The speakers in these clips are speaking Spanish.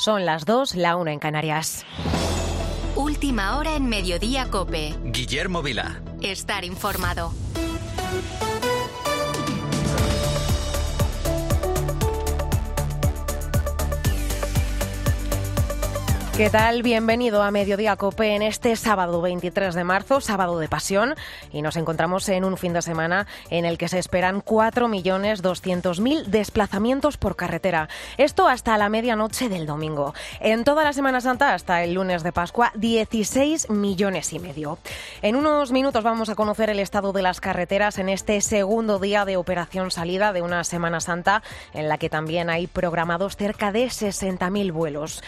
Son las 2, la 1 en Canarias. Última hora en Mediodía COPE. Guillermo Vila. Estar informado. ¿Qué tal? Bienvenido a Mediodía COPE en este sábado 23 de marzo, sábado de pasión, y nos encontramos en un fin de semana en el que se esperan 4.200.000 desplazamientos por carretera. Esto hasta la medianoche del domingo. En toda la Semana Santa, hasta el lunes de Pascua, 16,5 millones. En unos minutos vamos a conocer el estado de las carreteras en este segundo día de operación salida de una Semana Santa en la que también hay programados cerca de 60.000 vuelos.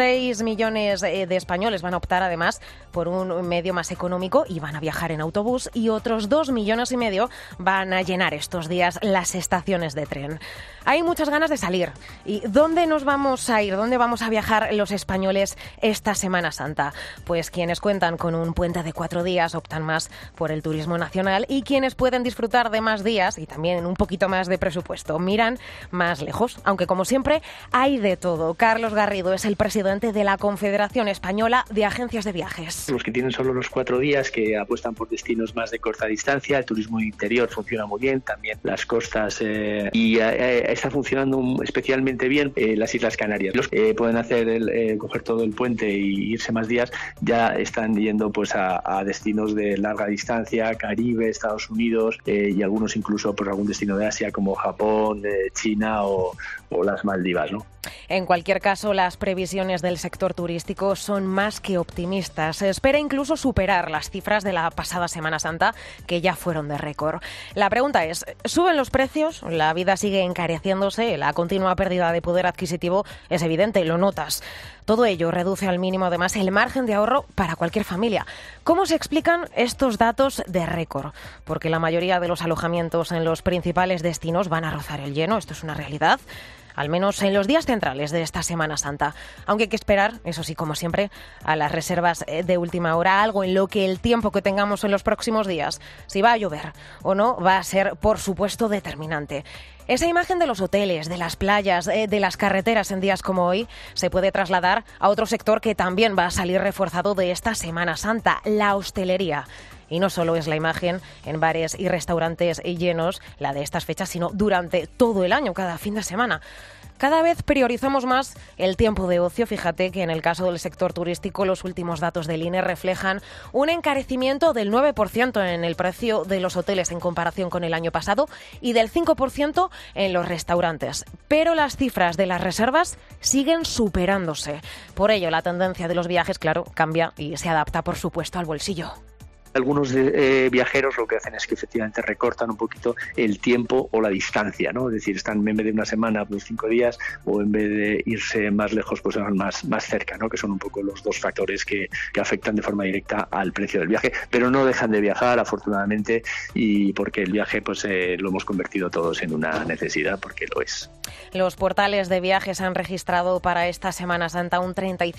6 millones de españoles van a optar además por un medio más económico y van a viajar en autobús, y otros 2,5 millones van a llenar estos días las estaciones de tren. Hay muchas ganas de salir. ¿Y dónde nos vamos a ir? ¿Dónde vamos a viajar los españoles esta Semana Santa? Pues quienes cuentan con un puente de 4 días optan más por el turismo nacional, y quienes pueden disfrutar de más días y también un poquito más de presupuesto miran más lejos, aunque como siempre hay de todo. Carlos Garrido es el presidente de la Confederación Española de Agencias de Viajes. Los que tienen solo los 4 días, que apuestan por destinos más de corta distancia, el turismo interior funciona muy bien, también las costas, y está funcionando especialmente bien las Islas Canarias. Los que pueden hacer coger todo el puente y irse más días, ya están yendo pues a destinos de larga distancia, Caribe, Estados Unidos, y algunos incluso pues algún destino de Asia como Japón, China o las Maldivas, ¿no? En cualquier caso, las previsiones del sector turístico son más que optimistas. Se espera incluso superar las cifras de la pasada Semana Santa, que ya fueron de récord. La pregunta es, ¿suben los precios? ¿La vida sigue encareciéndose? La continua pérdida de poder adquisitivo es evidente, lo notas. Todo ello reduce al mínimo, además, el margen de ahorro para cualquier familia. ¿Cómo se explican estos datos de récord? Porque la mayoría de los alojamientos en los principales destinos van a rozar el lleno, esto es una realidad, al menos en los días centrales de esta Semana Santa. Aunque hay que esperar, eso sí, como siempre, a las reservas de última hora, algo en lo que el tiempo que tengamos en los próximos días, si va a llover o no, va a ser, por supuesto, determinante. Esa imagen de los hoteles, de las playas, de las carreteras en días como hoy, se puede trasladar a otro sector que también va a salir reforzado de esta Semana Santa, la hostelería. Y no solo es la imagen en bares y restaurantes llenos, la de estas fechas, sino durante todo el año, cada fin de semana. Cada vez priorizamos más el tiempo de ocio. Fíjate que en el caso del sector turístico, los últimos datos del INE reflejan un encarecimiento del 9% en el precio de los hoteles en comparación con el año pasado y del 5% en los restaurantes. Pero las cifras de las reservas siguen superándose. Por ello, la tendencia de los viajes, claro, cambia y se adapta, por supuesto, al bolsillo. Algunos viajeros lo que hacen es que efectivamente recortan un poquito el tiempo o la distancia, ¿no? Es decir, están en vez de una semana, pues 5 días, o en vez de irse más lejos, pues van más cerca, ¿no? Que son un poco los dos factores que afectan de forma directa al precio del viaje, pero no dejan de viajar, afortunadamente, y porque el viaje pues lo hemos convertido todos en una necesidad, porque lo es. Los portales de viajes han registrado para esta Semana Santa un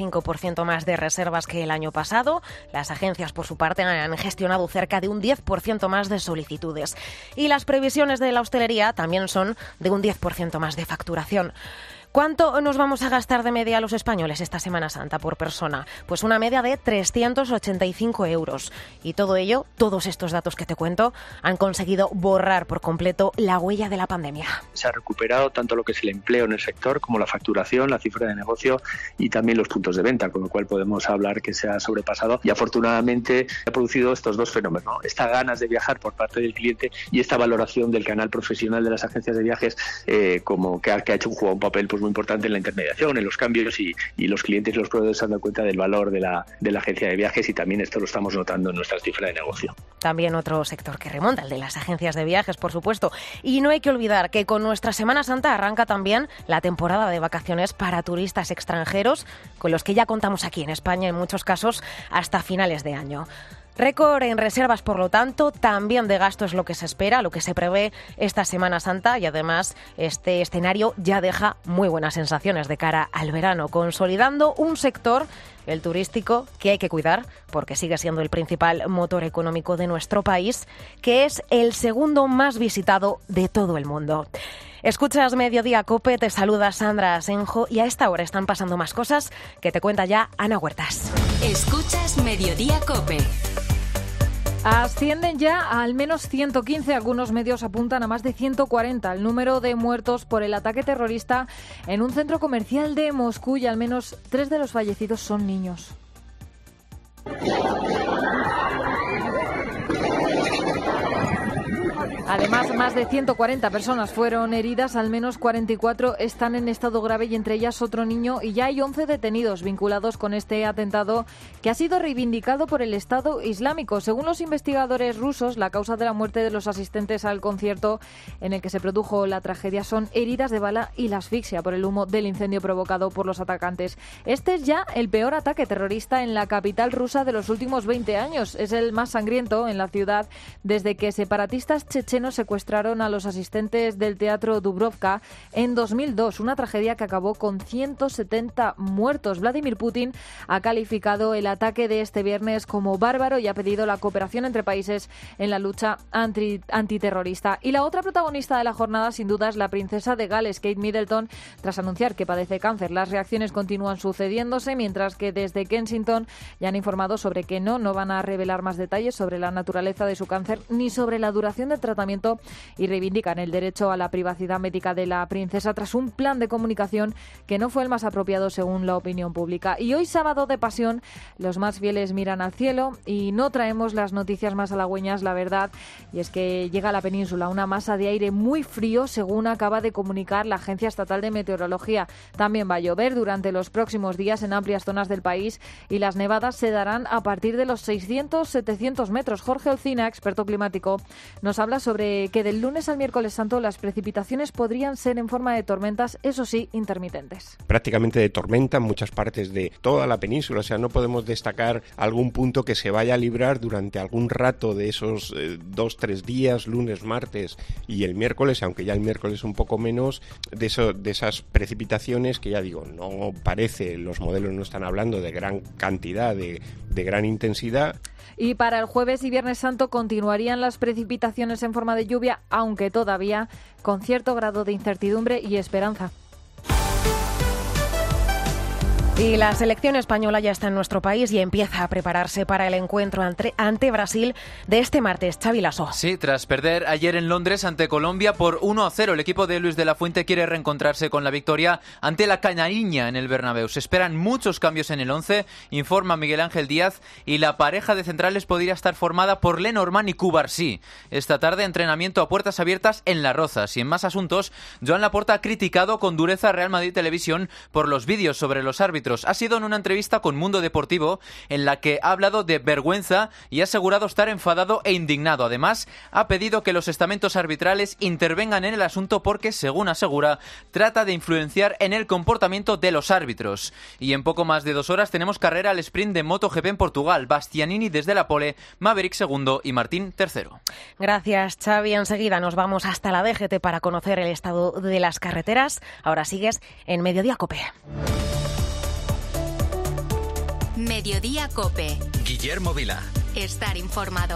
35% más de reservas que el año pasado. Las agencias, por su parte, han gestionado cerca de un 10% más de solicitudes. Y las previsiones de la hostelería también son de un 10% más de facturación. ¿Cuánto nos vamos a gastar de media los españoles esta Semana Santa por persona? Pues una media de 385 euros. Y todo ello, todos estos datos que te cuento, han conseguido borrar por completo la huella de la pandemia. Se ha recuperado tanto lo que es el empleo en el sector como la facturación, la cifra de negocio y también los puntos de venta, con lo cual podemos hablar que se ha sobrepasado y afortunadamente ha producido estos dos fenómenos, ¿no? Estas ganas de viajar por parte del cliente y esta valoración del canal profesional de las agencias de viajes como que ha hecho un papel pues muy importante en la intermediación, en los cambios y los clientes y los proveedores se han dado cuenta del valor de la agencia de viajes y también esto lo estamos notando en nuestras cifras de negocio. También otro sector que remonta, el de las agencias de viajes, por supuesto. Y no hay que olvidar que con nuestra Semana Santa arranca también la temporada de vacaciones para turistas extranjeros, con los que ya contamos aquí en España en muchos casos hasta finales de año. Récord en reservas, por lo tanto, también de gasto es lo que se espera, lo que se prevé esta Semana Santa, y además este escenario ya deja muy buenas sensaciones de cara al verano, consolidando un sector, el turístico, que hay que cuidar porque sigue siendo el principal motor económico de nuestro país, que es el segundo más visitado de todo el mundo. Escuchas Mediodía COPE, te saluda Sandra Asenjo y a esta hora están pasando más cosas que te cuenta ya Ana Huertas. Escuchas Mediodía COPE. Ascienden ya a al menos 115, algunos medios apuntan a más de 140 el número de muertos por el ataque terrorista en un centro comercial de Moscú y al menos 3 de los fallecidos son niños. Además, más de 140 personas fueron heridas, al menos 44 están en estado grave y entre ellas otro niño, y ya hay 11 detenidos vinculados con este atentado que ha sido reivindicado por el Estado Islámico. Según los investigadores rusos, la causa de la muerte de los asistentes al concierto en el que se produjo la tragedia son heridas de bala y la asfixia por el humo del incendio provocado por los atacantes. Este es ya el peor ataque terrorista en la capital rusa de los últimos 20 años. Es el más sangriento en la ciudad desde que separatistas chechenos secuestraron a los asistentes del teatro Dubrovka en 2002, una tragedia que acabó con 170 muertos. Vladimir Putin ha calificado el ataque de este viernes como bárbaro y ha pedido la cooperación entre países en la lucha antiterrorista. Y la otra protagonista de la jornada, sin duda, es la princesa de Gales, Kate Middleton, tras anunciar que padece cáncer. Las reacciones continúan sucediéndose, mientras que desde Kensington ya han informado sobre que no van a revelar más detalles sobre la naturaleza de su cáncer ni sobre la duración del tratamiento, y reivindican el derecho a la privacidad médica de la princesa tras un plan de comunicación que no fue el más apropiado según la opinión pública. Y hoy, sábado de Pasión, los más fieles miran al cielo y no traemos las noticias más halagüeñas, la verdad, y es que llega a la península una masa de aire muy frío, según acaba de comunicar la Agencia Estatal de Meteorología. También va a llover durante los próximos días en amplias zonas del país y las nevadas se darán a partir de los 600-700 metros. Jorge Olcina, experto climático, nos habla sobre que del lunes al miércoles santo las precipitaciones podrían ser en forma de tormentas, eso sí, intermitentes. Prácticamente de tormenta en muchas partes de toda la península, o sea, no podemos destacar algún punto que se vaya a librar durante algún rato de esos 2-3 días, lunes, martes y el miércoles, aunque ya el miércoles un poco menos, de esas precipitaciones que ya digo, no parece, los modelos no están hablando de gran cantidad, de gran intensidad. Y para el jueves y viernes santo continuarían las precipitaciones en forma de lluvia, aunque todavía con cierto grado de incertidumbre y esperanza. Y la selección española ya está en nuestro país y empieza a prepararse para el encuentro ante Brasil de este martes. Xavi Lasso. Sí, tras perder ayer en Londres ante Colombia por 1-0, el equipo de Luis de la Fuente quiere reencontrarse con la victoria ante la Canariña en el Bernabéu. Se esperan muchos cambios en el 11, informa Miguel Ángel Díaz, y la pareja de centrales podría estar formada por Lenormand y Cubarsí. Esta tarde, entrenamiento a puertas abiertas en Las Rozas. Y en más asuntos, Joan Laporta ha criticado con dureza a Real Madrid Televisión por los vídeos sobre los árbitros. Ha sido en una entrevista con Mundo Deportivo en la que ha hablado de vergüenza y ha asegurado estar enfadado e indignado. Además, ha pedido que los estamentos arbitrales intervengan en el asunto porque, según asegura, trata de influenciar en el comportamiento de los árbitros. Y en poco más de 2 horas tenemos carrera al sprint de MotoGP en Portugal. Bastianini desde la pole, Maverick segundo y Martín tercero. Gracias, Xavi. Enseguida nos vamos hasta la DGT para conocer el estado de las carreteras. Ahora sigues en Mediodía COPE. Mediodía COPE. Guillermo Vila. Estar informado.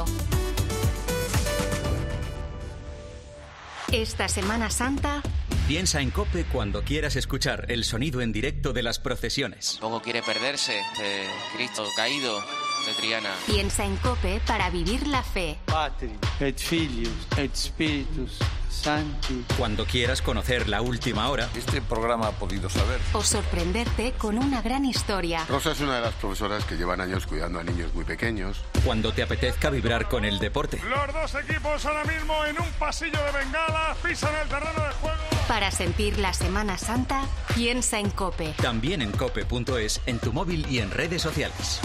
Esta Semana Santa, Piensa en COPE cuando quieras escuchar el sonido en directo de las procesiones. Poco quiere perderse Cristo caído de Triana. piensa en COPE para vivir la fe. Patri, et Filius, et Spiritus Sancti. Cuando quieras conocer la última hora. Este programa ha podido saber. O sorprenderte con una gran historia. Rosa es una de las profesoras que llevan años cuidando a niños muy pequeños. Cuando te apetezca vibrar con el deporte. Los dos equipos ahora mismo en un pasillo de bengala, pisan el terreno de juego. Para sentir la Semana Santa, piensa en COPE. También en cope.es, en tu móvil y en redes sociales.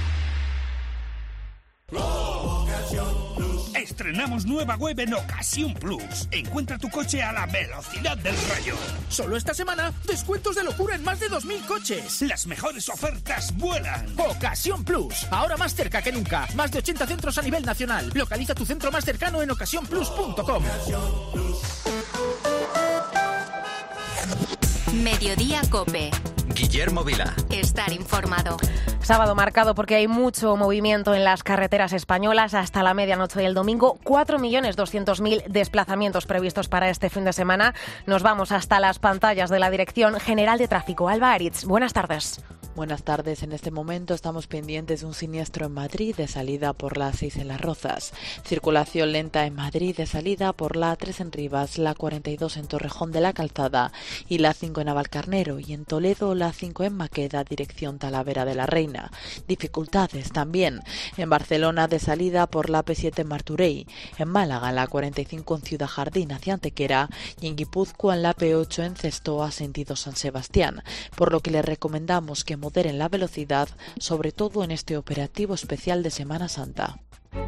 Estrenamos nueva web en Ocasión Plus. Encuentra tu coche a la velocidad del rayo. Solo esta semana, descuentos de locura en más de 2.000 coches. Las mejores ofertas vuelan. Ocasión Plus, ahora más cerca que nunca. Más de 80 centros a nivel nacional. Localiza tu centro más cercano en ocasiónplus.com. Mediodía COPE. Guillermo Vila. Estar informado. Sábado marcado porque hay mucho movimiento en las carreteras españolas. Hasta la medianoche del domingo, 4.200.000 desplazamientos previstos para este fin de semana. Nos vamos hasta las pantallas de la Dirección General de Tráfico. Alba Aritz, buenas tardes. Buenas tardes. En este momento estamos pendientes de un siniestro en Madrid de salida por la 6 en Las Rozas. Circulación lenta en Madrid de salida por la 3 en Rivas, la 42 en Torrejón de la Calzada y la 5 en Navalcarnero, y en Toledo la 5 en Maqueda, dirección Talavera de la Reina. Dificultades también en Barcelona de salida por la P7 en Martorell, en Málaga la 45 en Ciudad Jardín hacia Antequera y en Guipúzcoa en la P8 en Cestoa sentido San Sebastián, por lo que les recomendamos que moderen la velocidad, sobre todo en este operativo especial de Semana Santa.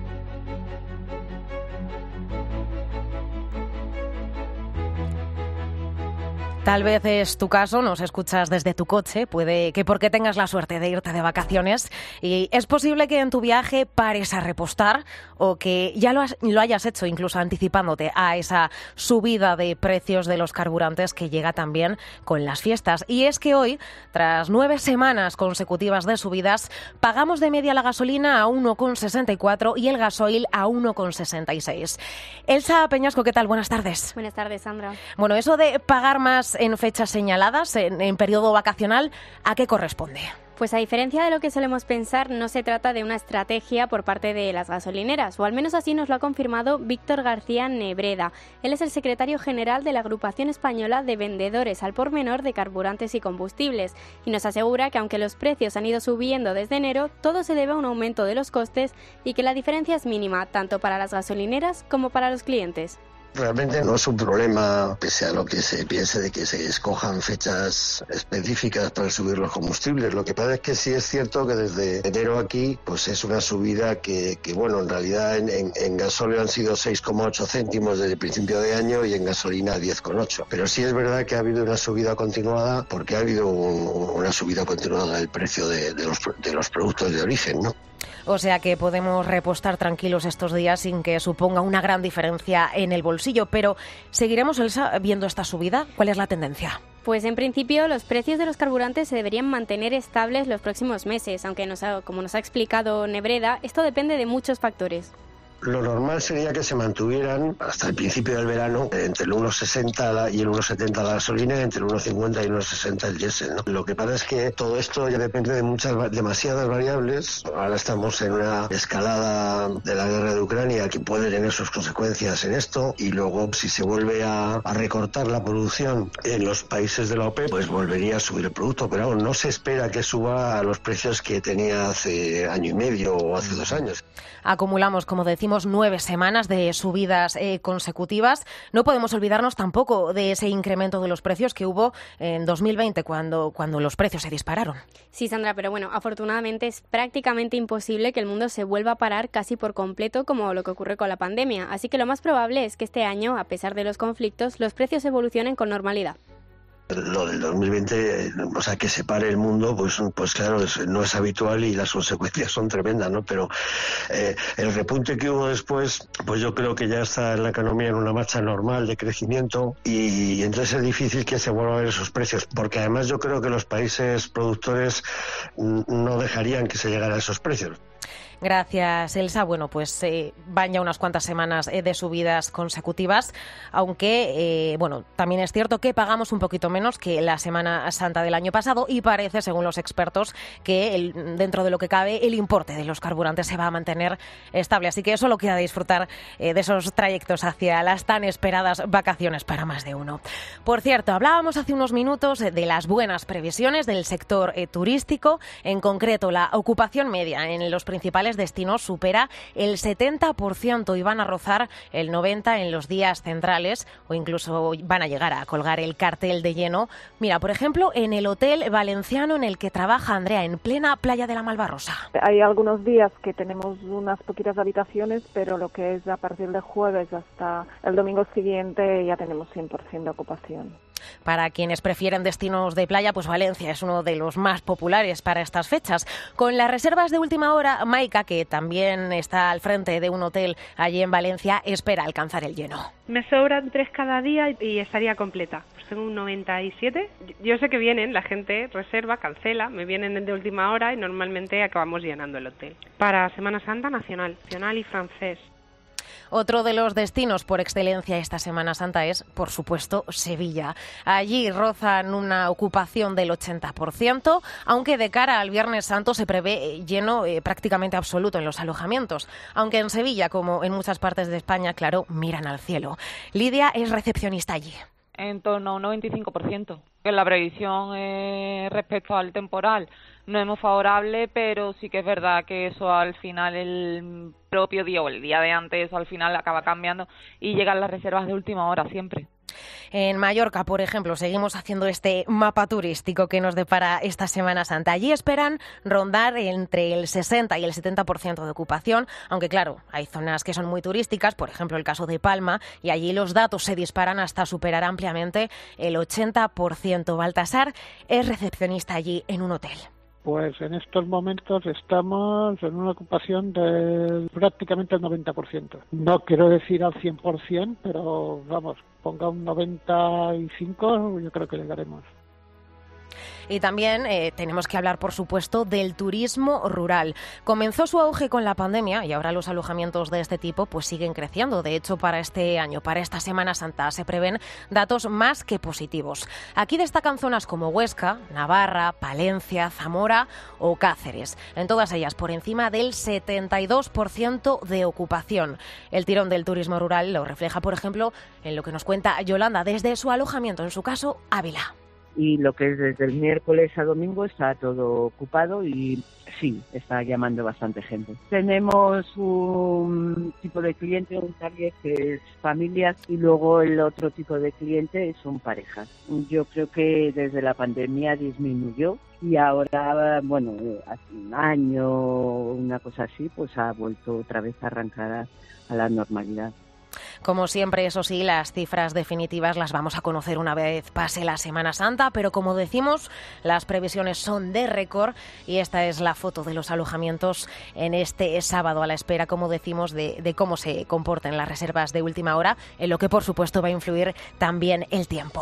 Tal vez es tu caso, nos escuchas desde tu coche, puede que porque tengas la suerte de irte de vacaciones y es posible que en tu viaje pares a repostar o que ya lo hayas hecho incluso anticipándote a esa subida de precios de los carburantes que llega también con las fiestas. Y es que hoy, tras 9 semanas consecutivas de subidas, pagamos de media la gasolina a 1,64 y el gasoil a 1,66. Elsa Peñasco, ¿qué tal? Buenas tardes. Buenas tardes, Sandra. Bueno, eso de pagar más en fechas señaladas, en periodo vacacional, ¿a qué corresponde? Pues a diferencia de lo que solemos pensar, no se trata de una estrategia por parte de las gasolineras, o al menos así nos lo ha confirmado Víctor García Nebreda. Él es el secretario general de la Agrupación Española de Vendedores al Por Menor de Carburantes y Combustibles, y nos asegura que aunque los precios han ido subiendo desde enero, todo se debe a un aumento de los costes y que la diferencia es mínima, tanto para las gasolineras como para los clientes. Realmente no es un problema, pese a lo que se piense de que se escojan fechas específicas para subir los combustibles. Lo que pasa es que sí es cierto que desde enero aquí pues es una subida que bueno, en realidad en gasóleo han sido 6,8 céntimos desde el principio de año y en gasolina 10,8. Pero sí es verdad que ha habido una subida continuada porque ha habido una subida continuada del precio de los productos de origen, ¿no? O sea que podemos repostar tranquilos estos días sin que suponga una gran diferencia en el bolsillo. Pero, ¿seguiremos, Elsa, viendo esta subida? ¿Cuál es la tendencia? Pues en principio los precios de los carburantes se deberían mantener estables los próximos meses, aunque como nos ha explicado Nebreda, esto depende de muchos factores. Lo normal sería que se mantuvieran hasta el principio del verano entre el 1,60 y el 1,70 la gasolina, entre el 1,50 y el 1,60 el diésel, ¿no? Lo que pasa es que todo esto ya depende de demasiadas variables. Ahora estamos en una escalada de la guerra de Ucrania que puede tener sus consecuencias en esto, y luego si se vuelve a recortar la producción en los países de la OPEP, pues volvería a subir el producto, pero no se espera que suba a los precios que tenía hace año y medio o hace 2 años. Acumulamos, como decimos, 9 semanas de subidas consecutivas. No podemos olvidarnos tampoco de ese incremento de los precios que hubo en 2020 cuando los precios se dispararon. Sí, Sandra, pero bueno, afortunadamente es prácticamente imposible que el mundo se vuelva a parar casi por completo como lo que ocurre con la pandemia. Así que lo más probable es que este año, a pesar de los conflictos, los precios evolucionen con normalidad. Lo del 2020, o sea, que se pare el mundo, pues claro, no es habitual y las consecuencias son tremendas, ¿no? Pero el repunte que hubo después, pues yo creo que ya está la economía en una marcha normal de crecimiento y entonces es difícil que se vuelvan a ver esos precios, porque además yo creo que los países productores no dejarían que se llegara a esos precios. Gracias, Elsa. Bueno, pues van ya unas cuantas semanas de subidas consecutivas, aunque, bueno, también es cierto que pagamos un poquito menos que la Semana Santa del año pasado y parece, según los expertos, que dentro de lo que cabe el importe de los carburantes se va a mantener estable. Así que solo queda disfrutar de esos trayectos hacia las tan esperadas vacaciones para más de uno. Por cierto, hablábamos hace unos minutos de las buenas previsiones del sector turístico, en concreto la ocupación media en los principales destinos supera el 70% y van a rozar el 90% en los días centrales o incluso van a llegar a colgar el cartel de lleno. Mira, por ejemplo, en el hotel valenciano en el que trabaja Andrea, en plena playa de la Malvarrosa. Hay algunos días que tenemos unas poquitas habitaciones, pero lo que es a partir de jueves hasta el domingo siguiente ya tenemos 100% de ocupación. Para quienes prefieren destinos de playa, pues Valencia es uno de los más populares para estas fechas. Con las reservas de última hora, Maika, que también está al frente de un hotel allí en Valencia, espera alcanzar el lleno. Me sobran 3 cada día y estaría completa. tengo un 97. Yo sé que vienen, la gente reserva, cancela, me vienen de última hora y normalmente acabamos llenando el hotel. Para Semana Santa nacional y francés. Otro de los destinos por excelencia esta Semana Santa es, por supuesto, Sevilla. Allí rozan una ocupación del 80%, aunque de cara al Viernes Santo se prevé lleno prácticamente absoluto en los alojamientos. Aunque en Sevilla, como en muchas partes de España, claro, miran al cielo. Lidia es recepcionista allí. En torno a un 95%. La previsión respecto al temporal no es muy favorable, pero sí que es verdad que eso al final el propio día o el día de antes al final acaba cambiando y llegan las reservas de última hora siempre. En Mallorca, por ejemplo, seguimos haciendo este mapa turístico que nos depara esta Semana Santa. Allí esperan rondar entre el 60 y el 70% de ocupación, aunque claro, hay zonas que son muy turísticas, por ejemplo el caso de Palma, y allí los datos se disparan hasta superar ampliamente el 80%. Baltasar es recepcionista allí en un hotel. Pues en estos momentos estamos en una ocupación de prácticamente el 90%. No quiero decir al 100%, pero vamos, ponga un 95%, yo creo que llegaremos. Y también tenemos que hablar, por supuesto, del turismo rural. Comenzó su auge con la pandemia y ahora los alojamientos de este tipo pues siguen creciendo. De hecho, para este año, para esta Semana Santa, se prevén datos más que positivos. Aquí destacan zonas como Huesca, Navarra, Palencia, Zamora o Cáceres. En todas ellas, por encima del 72% de ocupación. El tirón del turismo rural lo refleja, por ejemplo, en lo que nos cuenta Yolanda desde su alojamiento, en su caso, Ávila. Y lo que es desde el miércoles a domingo está todo ocupado y sí, está llamando bastante gente. Tenemos un tipo de cliente, un target que es familias y luego el otro tipo de cliente son parejas. Yo creo que desde la pandemia disminuyó y ahora, bueno, hace un año, una cosa así, pues ha vuelto otra vez a arrancar a la normalidad. Como siempre, eso sí, las cifras definitivas las vamos a conocer una vez pase la Semana Santa, pero como decimos, las previsiones son de récord y esta es la foto de los alojamientos en este sábado a la espera, como decimos, de cómo se comportan las reservas de última hora, en lo que por supuesto va a influir también el tiempo.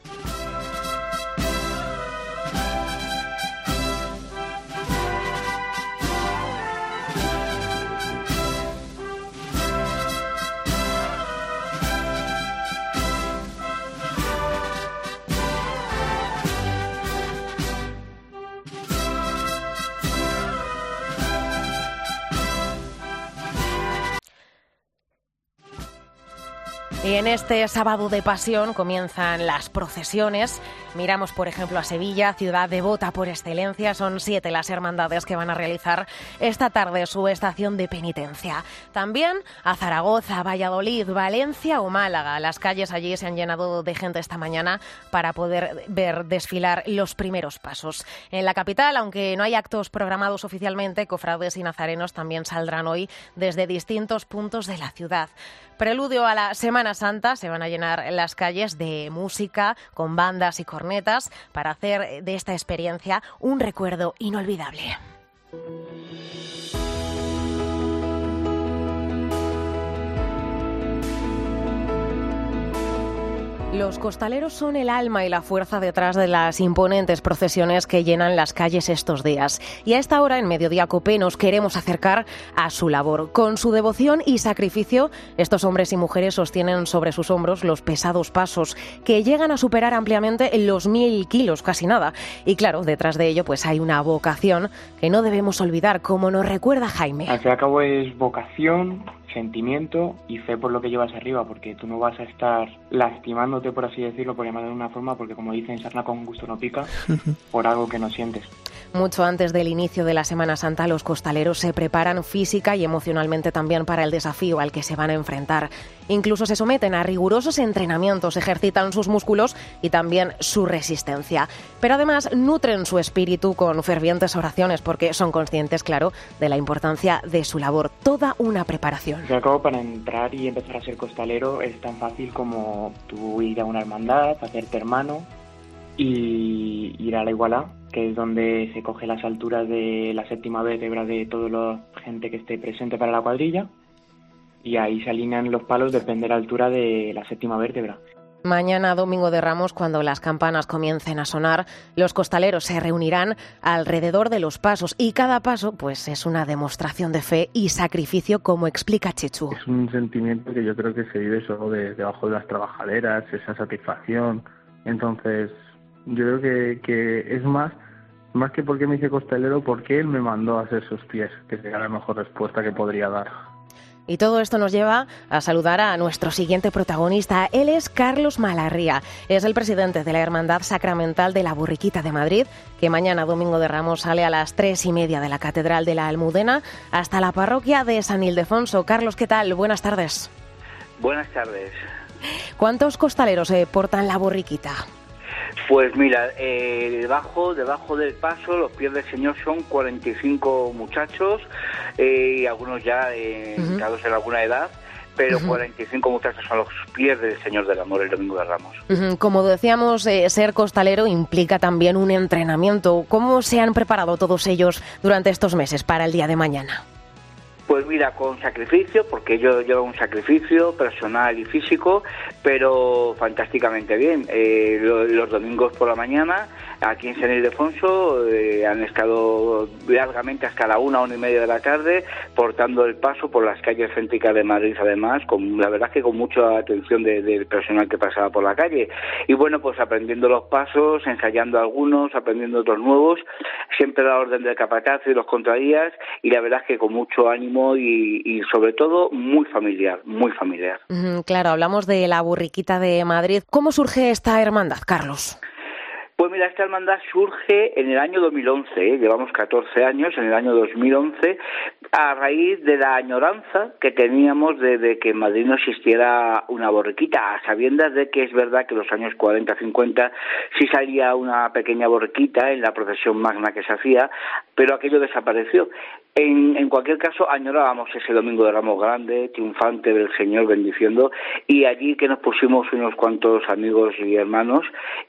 Y en este sábado de pasión comienzan las procesiones. Miramos, por ejemplo, a Sevilla, ciudad devota por excelencia. Son 7 las hermandades que van a realizar esta tarde su estación de penitencia. También a Zaragoza, Valladolid, Valencia o Málaga. Las calles allí se han llenado de gente esta mañana para poder ver desfilar los primeros pasos. En la capital, aunque no hay actos programados oficialmente, cofrades y nazarenos también saldrán hoy desde distintos puntos de la ciudad. Preludio a la Semana Santa, se van a llenar las calles de música con bandas y cornetas para hacer de esta experiencia un recuerdo inolvidable. Los costaleros son el alma y la fuerza detrás de las imponentes procesiones que llenan las calles estos días. Y a esta hora, en Mediodía Cope, nos queremos acercar a su labor. Con su devoción y sacrificio, estos hombres y mujeres sostienen sobre sus hombros los pesados pasos que llegan a superar ampliamente los 1000 kilos, casi nada. Y claro, detrás de ello pues hay una vocación que no debemos olvidar, como nos recuerda Jaime. Al fin y al cabo es vocación, sentimiento y fe por lo que llevas arriba, porque tú no vas a estar lastimándote, por así decirlo, por llamarlo de una forma, porque como dicen, sarna con gusto no pica, por algo que no sientes. Mucho antes del inicio de la Semana Santa, los costaleros se preparan física y emocionalmente también para el desafío al que se van a enfrentar. Incluso se someten a rigurosos entrenamientos, ejercitan sus músculos y también su resistencia. Pero además nutren su espíritu con fervientes oraciones porque son conscientes, claro, de la importancia de su labor. Toda una preparación. Al fin y al cabo, para entrar y empezar a ser costalero es tan fácil como tú ir a una hermandad, hacerte hermano y ir a la Igualá, que es donde se coge las alturas de la séptima vértebra de toda la gente que esté presente para la cuadrilla y ahí se alinean los palos, depende de la altura de la séptima vértebra. Mañana, domingo de Ramos, cuando las campanas comiencen a sonar, los costaleros se reunirán alrededor de los pasos y cada paso pues es una demostración de fe y sacrificio, como explica Chechu. Es un sentimiento que yo creo que se vive solo debajo de las trabajaderas, esa satisfacción. Entonces, yo creo que es más que porque me hice costalero, porque él me mandó a hacer sus pies, que sería la mejor respuesta que podría dar. Y todo esto nos lleva a saludar a nuestro siguiente protagonista. Él es Carlos Malarría. Es el presidente de la Hermandad Sacramental de la Borriquita de Madrid, que mañana, domingo de Ramos, sale a las 3:30 de la Catedral de la Almudena hasta la parroquia de San Ildefonso. Carlos, ¿qué tal? Buenas tardes. Buenas tardes. ¿Cuántos costaleros portan la borriquita? Pues mira, debajo del paso, los pies del Señor son 45 muchachos, y algunos ya entrados en alguna edad, pero 45 muchachos son los pies del Señor del Amor el domingo de Ramos. Como decíamos, ser costalero implica también un entrenamiento. ¿Cómo se han preparado todos ellos durante estos meses para el día de mañana? Pues mira, con sacrificio, porque ellos llevan un sacrificio personal y físico, pero fantásticamente bien. Los domingos por la mañana, aquí en San Ildefonso, han estado largamente hasta la 1:30 de la tarde, portando el paso por las calles céntricas de Madrid, además, la verdad es que con mucha atención del personal que pasaba por la calle. Y bueno, pues aprendiendo los pasos, ensayando algunos, aprendiendo otros nuevos, siempre la orden del capataz y los contradías, y la verdad es que con mucho ánimo y sobre todo muy familiar, muy familiar. Claro, hablamos de la Borriquita de Madrid. ¿Cómo surge esta hermandad, Carlos? Pues mira, esta hermandad surge en el año 2011, llevamos 14 años, en el año 2011, a raíz de la añoranza que teníamos de que en Madrid no existiera una borriquita, a sabiendas de que es verdad que en los años 40-50 sí salía una pequeña borriquita en la procesión magna que se hacía, pero aquello desapareció. En cualquier caso, añorábamos ese domingo de Ramos grande, triunfante del Señor, bendiciendo, y allí que nos pusimos unos cuantos amigos y hermanos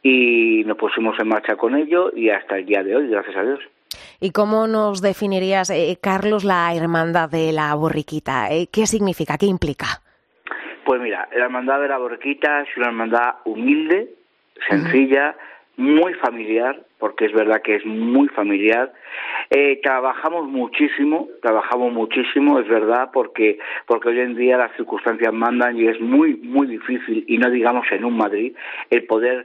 y nos pusimos en marcha con ello y hasta el día de hoy, gracias a Dios. ¿Y cómo nos definirías, Carlos, la hermandad de la borriquita? ¿Qué significa? ¿Qué implica? Pues mira, la hermandad de la borriquita es una hermandad humilde, sencilla, muy familiar, porque es verdad que es muy familiar. Trabajamos muchísimo, es verdad, porque hoy en día las circunstancias mandan y es muy, muy difícil, y no digamos en un Madrid, el poder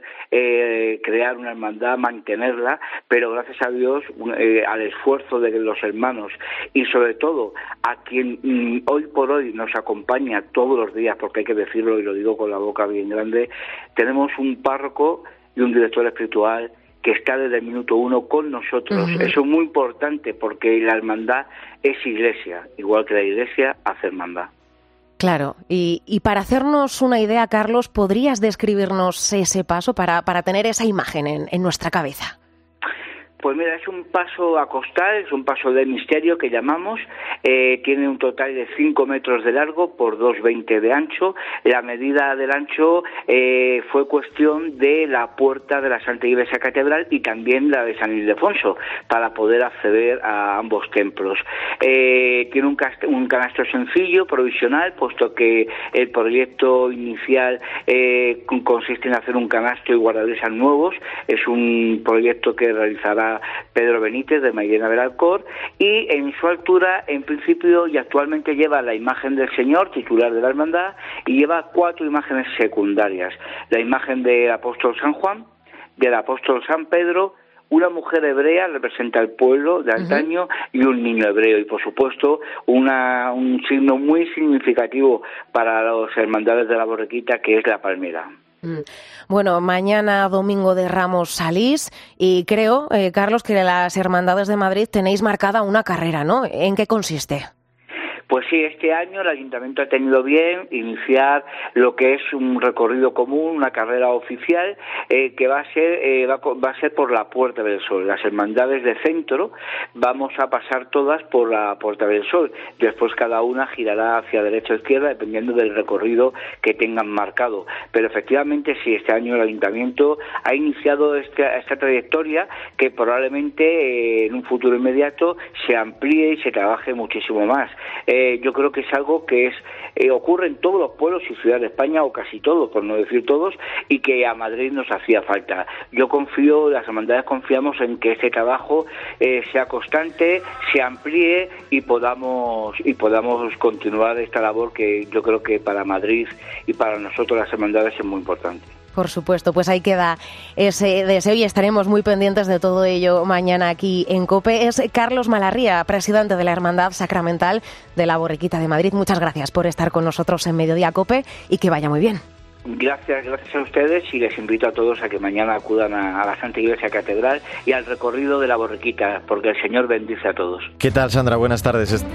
crear una hermandad, mantenerla, pero gracias a Dios, al esfuerzo de los hermanos y sobre todo a quien hoy por hoy nos acompaña todos los días, porque hay que decirlo y lo digo con la boca bien grande, tenemos un párroco y un director espiritual que está desde el minuto 1 con nosotros. Eso es muy importante porque la hermandad es iglesia, igual que la iglesia hace hermandad. Claro, y para hacernos una idea, Carlos, ¿podrías describirnos ese paso para tener esa imagen en nuestra cabeza? Pues mira, es un paso a costal, es un paso de misterio que llamamos, tiene un total de 5 metros de largo por 2,20 de ancho. La medida del ancho fue cuestión de la puerta de la Santa Iglesia Catedral y también la de San Ildefonso, para poder acceder a ambos templos. Tiene un canastro sencillo, provisional, puesto que el proyecto inicial consiste en hacer un canastro y guardadesas nuevos. Es un proyecto que realizará Pedro Benítez de Mairena Belalcor, y en su altura, en principio y actualmente, lleva la imagen del Señor, titular de la hermandad, y lleva 4 imágenes secundarias: la imagen del apóstol San Juan, del apóstol San Pedro, una mujer hebrea, representa al pueblo de antaño, y un niño hebreo, y por supuesto un signo muy significativo para las hermandades de la borriquita, que es la palmera. Bueno, mañana, domingo de Ramos, salís y creo, Carlos, que las hermandades de Madrid tenéis marcada una carrera, ¿no? ¿En qué consiste? Pues sí, este año el Ayuntamiento ha tenido bien iniciar lo que es un recorrido común, una carrera oficial, que va a ser por la Puerta del Sol. Las hermandades de centro vamos a pasar todas por la Puerta del Sol. Después cada una girará hacia derecha o izquierda dependiendo del recorrido que tengan marcado. Pero efectivamente sí, este año el Ayuntamiento ha iniciado esta trayectoria que probablemente en un futuro inmediato se amplíe y se trabaje muchísimo más. yo creo que es algo que ocurre en todos los pueblos y ciudades de España, o casi todos, por no decir todos, y que a Madrid nos hacía falta. Yo confío, las hermandades confiamos en que este trabajo sea constante, se amplíe y podamos continuar esta labor que yo creo que para Madrid y para nosotros las hermandades es muy importante. Por supuesto, pues ahí queda ese deseo y estaremos muy pendientes de todo ello mañana aquí en COPE. Es Carlos Malarría, presidente de la Hermandad Sacramental de la Borriquita de Madrid. Muchas gracias por estar con nosotros en Mediodía COPE y que vaya muy bien. Gracias a ustedes y les invito a todos a que mañana acudan a la Santa Iglesia Catedral y al recorrido de la Borriquita, porque el Señor bendice a todos. ¿Qué tal, Sandra? Buenas tardes.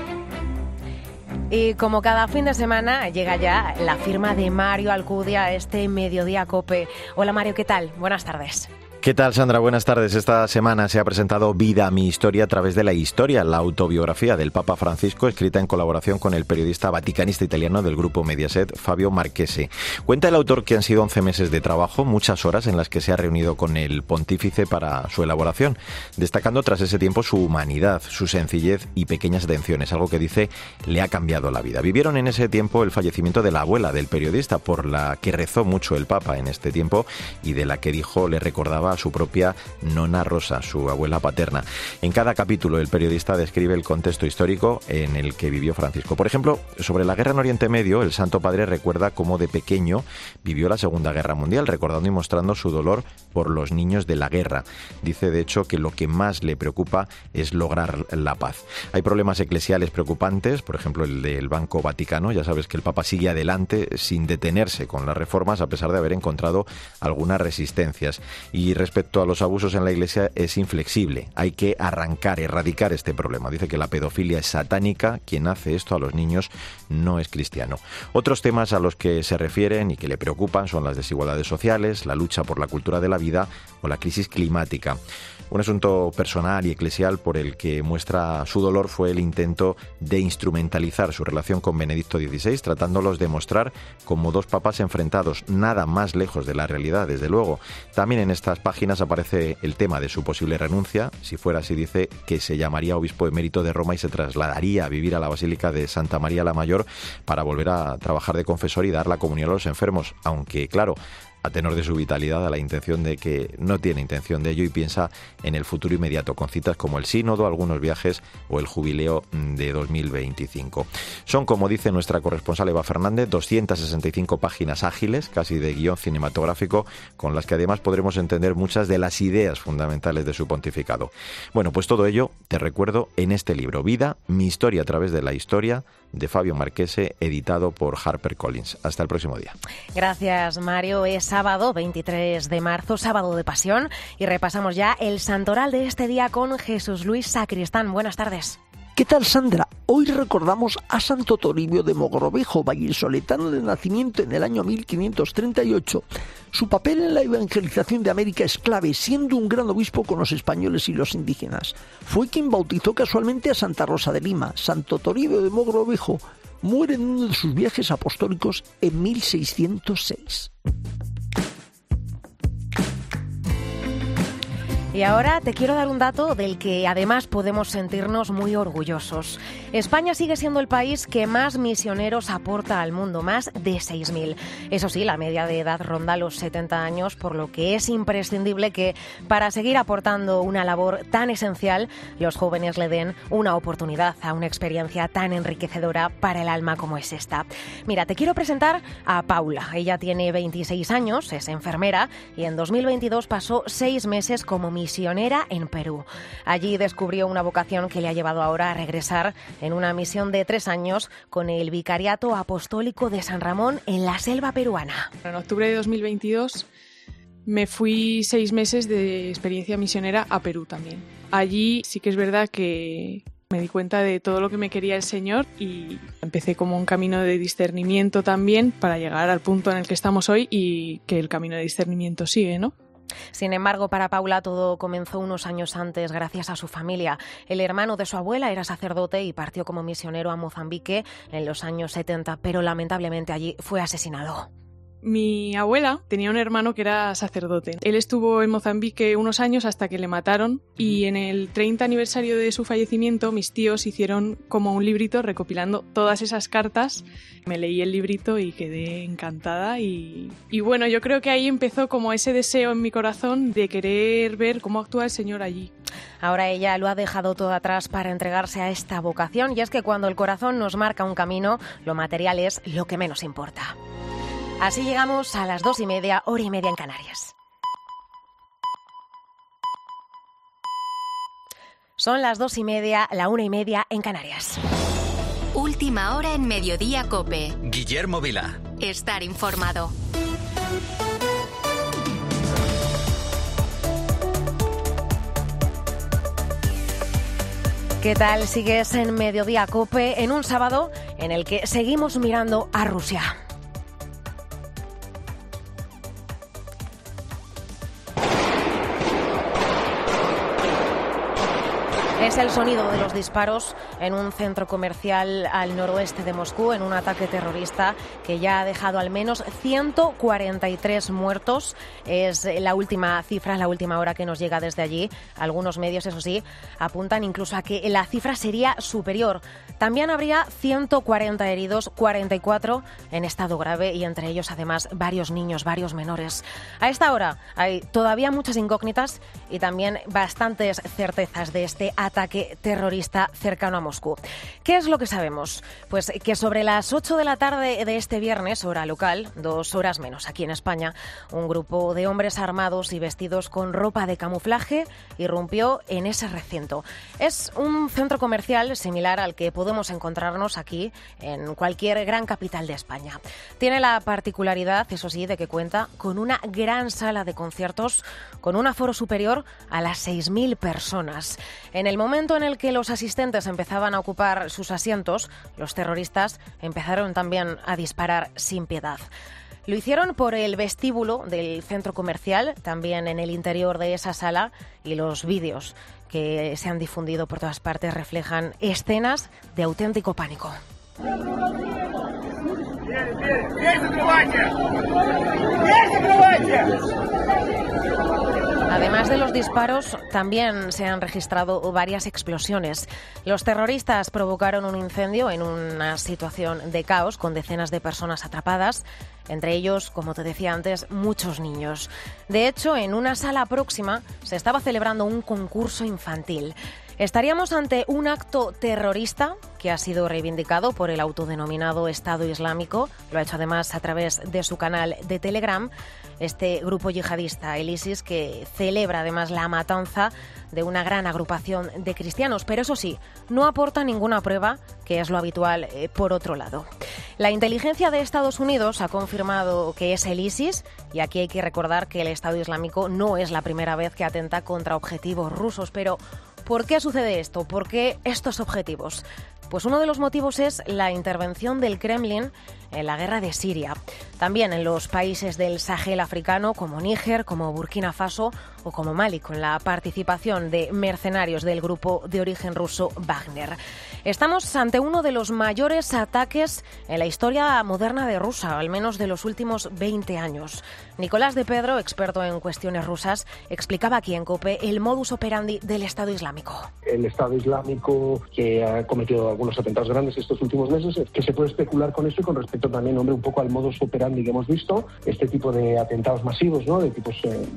Y como cada fin de semana llega ya la firma de Mario Alcudia a este Mediodía COPE. Hola Mario, ¿qué tal? Buenas tardes. ¿Qué tal, Sandra? Buenas tardes. Esta semana se ha presentado Vida, mi historia a través de la historia, la autobiografía del Papa Francisco, escrita en colaboración con el periodista vaticanista italiano del grupo Mediaset, Fabio Marchese. Cuenta el autor que han sido 11 meses de trabajo, muchas horas en las que se ha reunido con el pontífice para su elaboración, destacando tras ese tiempo su humanidad, su sencillez y pequeñas atenciones, algo que dice le ha cambiado la vida. Vivieron en ese tiempo el fallecimiento de la abuela del periodista, por la que rezó mucho el Papa en este tiempo y de la que dijo le recordaba a su propia nona Rosa, su abuela paterna. En cada capítulo el periodista describe el contexto histórico en el que vivió Francisco. Por ejemplo, sobre la guerra en Oriente Medio, el Santo Padre recuerda cómo de pequeño vivió la Segunda Guerra Mundial, recordando y mostrando su dolor por los niños de la guerra. Dice, de hecho, que lo que más le preocupa es lograr la paz. Hay problemas eclesiales preocupantes, por ejemplo, el del Banco Vaticano. Ya sabes que el Papa sigue adelante sin detenerse con las reformas, a pesar de haber encontrado algunas resistencias. Y respecto a los abusos en la Iglesia es inflexible. Hay que erradicar este problema. Dice que la pedofilia es satánica. Quien hace esto a los niños no es cristiano. Otros temas a los que se refieren y que le preocupan son las desigualdades sociales, la lucha por la cultura de la vida o la crisis climática. Un asunto personal y eclesial por el que muestra su dolor fue el intento de instrumentalizar su relación con Benedicto XVI, tratándolos de mostrar como dos papas enfrentados, nada más lejos de la realidad, desde luego. También en estas páginas aparece el tema de su posible renuncia. Si fuera así, dice que se llamaría obispo emérito de Roma y se trasladaría a vivir a la Basílica de Santa María la Mayor para volver a trabajar de confesor y dar la comunión a los enfermos, aunque claro, a tenor de su vitalidad, a la intención de que no tiene intención de ello y piensa en el futuro inmediato, con citas como el sínodo, algunos viajes o el jubileo de 2025. Son, como dice nuestra corresponsal Eva Fernández, 265 páginas ágiles, casi de guión cinematográfico, con las que además podremos entender muchas de las ideas fundamentales de su pontificado. Bueno, pues todo ello, te recuerdo, en este libro, Vida, mi historia a través de la historia, de Fabio Marchese, editado por HarperCollins. Hasta el próximo día. Gracias, Mario. Es sábado 23 de marzo, sábado de Pasión, y repasamos ya el santoral de este día con Jesús Luis Sacristán. Buenas tardes. ¿Qué tal, Sandra? Hoy recordamos a Santo Toribio de Mogrovejo, vallisoletano de nacimiento en el año 1538. Su papel en la evangelización de América es clave, siendo un gran obispo con los españoles y los indígenas. Fue quien bautizó casualmente a Santa Rosa de Lima. Santo Toribio de Mogrovejo muere en uno de sus viajes apostólicos en 1606. Y ahora te quiero dar un dato del que además podemos sentirnos muy orgullosos. España sigue siendo el país que más misioneros aporta al mundo, más de 6.000. Eso sí, la media de edad ronda los 70 años, por lo que es imprescindible que, para seguir aportando una labor tan esencial, los jóvenes le den una oportunidad a una experiencia tan enriquecedora para el alma como es esta. Mira, te quiero presentar a Paula. Ella tiene 26 años, es enfermera y en 2022 pasó 6 meses como misionera en Perú. Allí descubrió una vocación que le ha llevado ahora a regresar en una misión de 3 años con el Vicariato Apostólico de San Ramón en la selva peruana. En octubre de 2022 me fui 6 meses de experiencia misionera a Perú también. Allí sí que es verdad que me di cuenta de todo lo que me quería el Señor y empecé como un camino de discernimiento también para llegar al punto en el que estamos hoy y que el camino de discernimiento sigue, ¿no? Sin embargo, para Paula todo comenzó unos años antes gracias a su familia. El hermano de su abuela era sacerdote y partió como misionero a Mozambique en los años 70, pero lamentablemente allí fue asesinado. Mi abuela tenía un hermano que era sacerdote. Él estuvo en Mozambique unos años hasta que le mataron y en el 30 aniversario de su fallecimiento mis tíos hicieron como un librito recopilando todas esas cartas. Me leí el librito y quedé encantada y bueno, yo creo que ahí empezó como ese deseo en mi corazón de querer ver cómo actúa el Señor allí. Ahora ella lo ha dejado todo atrás para entregarse a esta vocación y es que cuando el corazón nos marca un camino, lo material es lo que menos importa. Así llegamos a las 2:30, 1:30 en Canarias. Son las 2:30, la 1:30 en Canarias. Última hora en Mediodía COPE. Guillermo Vila. Estar informado. ¿Qué tal? Sigues en Mediodía COPE en un sábado en el que seguimos mirando a Rusia. Es el sonido de los disparos en un centro comercial al noroeste de Moscú, en un ataque terrorista que ya ha dejado al menos 143 muertos. Es la última cifra, la última hora que nos llega desde allí. Algunos medios, eso sí, apuntan incluso a que la cifra sería superior. También habría 140 heridos, 44 en estado grave y entre ellos además varios niños, varios menores. A esta hora hay todavía muchas incógnitas y también bastantes certezas de este ataque terrorista cercano a Moscú. ¿Qué es lo que sabemos? Pues que sobre las 8 de la tarde de este viernes, hora local, 2 horas menos aquí en España, un grupo de hombres armados y vestidos con ropa de camuflaje irrumpió en ese recinto. Es un centro comercial similar al que podemos encontrarnos aquí en cualquier gran capital de España. Tiene la particularidad, eso sí, de que cuenta con una gran sala de conciertos con un aforo superior a las 6.000 personas. En el momento en el que los asistentes empezaban a ocupar sus asientos, los terroristas empezaron también a disparar sin piedad. Lo hicieron por el vestíbulo del centro comercial, también en el interior de esa sala, y los vídeos que se han difundido por todas partes reflejan escenas de auténtico pánico. Además de los disparos, también se han registrado varias explosiones. Los terroristas provocaron un incendio en una situación de caos con decenas de personas atrapadas, entre ellos, como te decía antes, muchos niños. De hecho, en una sala próxima se estaba celebrando un concurso infantil. ¿Estaríamos ante un acto terrorista que ha sido reivindicado por el autodenominado Estado Islámico? Lo ha hecho además a través de su canal de Telegram, este grupo yihadista, el ISIS, que celebra además la matanza de una gran agrupación de cristianos. Pero eso sí, no aporta ninguna prueba, que es lo habitual por otro lado. La inteligencia de Estados Unidos ha confirmado que es el ISIS, y aquí hay que recordar que el Estado Islámico no es la primera vez que atenta contra objetivos rusos. Pero ¿por qué sucede esto? ¿Por qué estos objetivos? Pues uno de los motivos es la intervención del Kremlin en la guerra de Siria. También en los países del Sahel africano, como Níger, como Burkina Faso o como Mali, con la participación de mercenarios del grupo de origen ruso Wagner. Estamos ante uno de los mayores ataques en la historia moderna de Rusia, al menos de los últimos 20 años. Nicolás de Pedro, experto en cuestiones rusas, explicaba aquí en COPE el modus operandi del Estado Islámico. El Estado Islámico, que ha cometido algunos atentados grandes estos últimos meses, es que se puede especular con eso y con respecto también, hombre, un poco al modus operandi que hemos visto, este tipo de atentados masivos, ¿no?, de tipos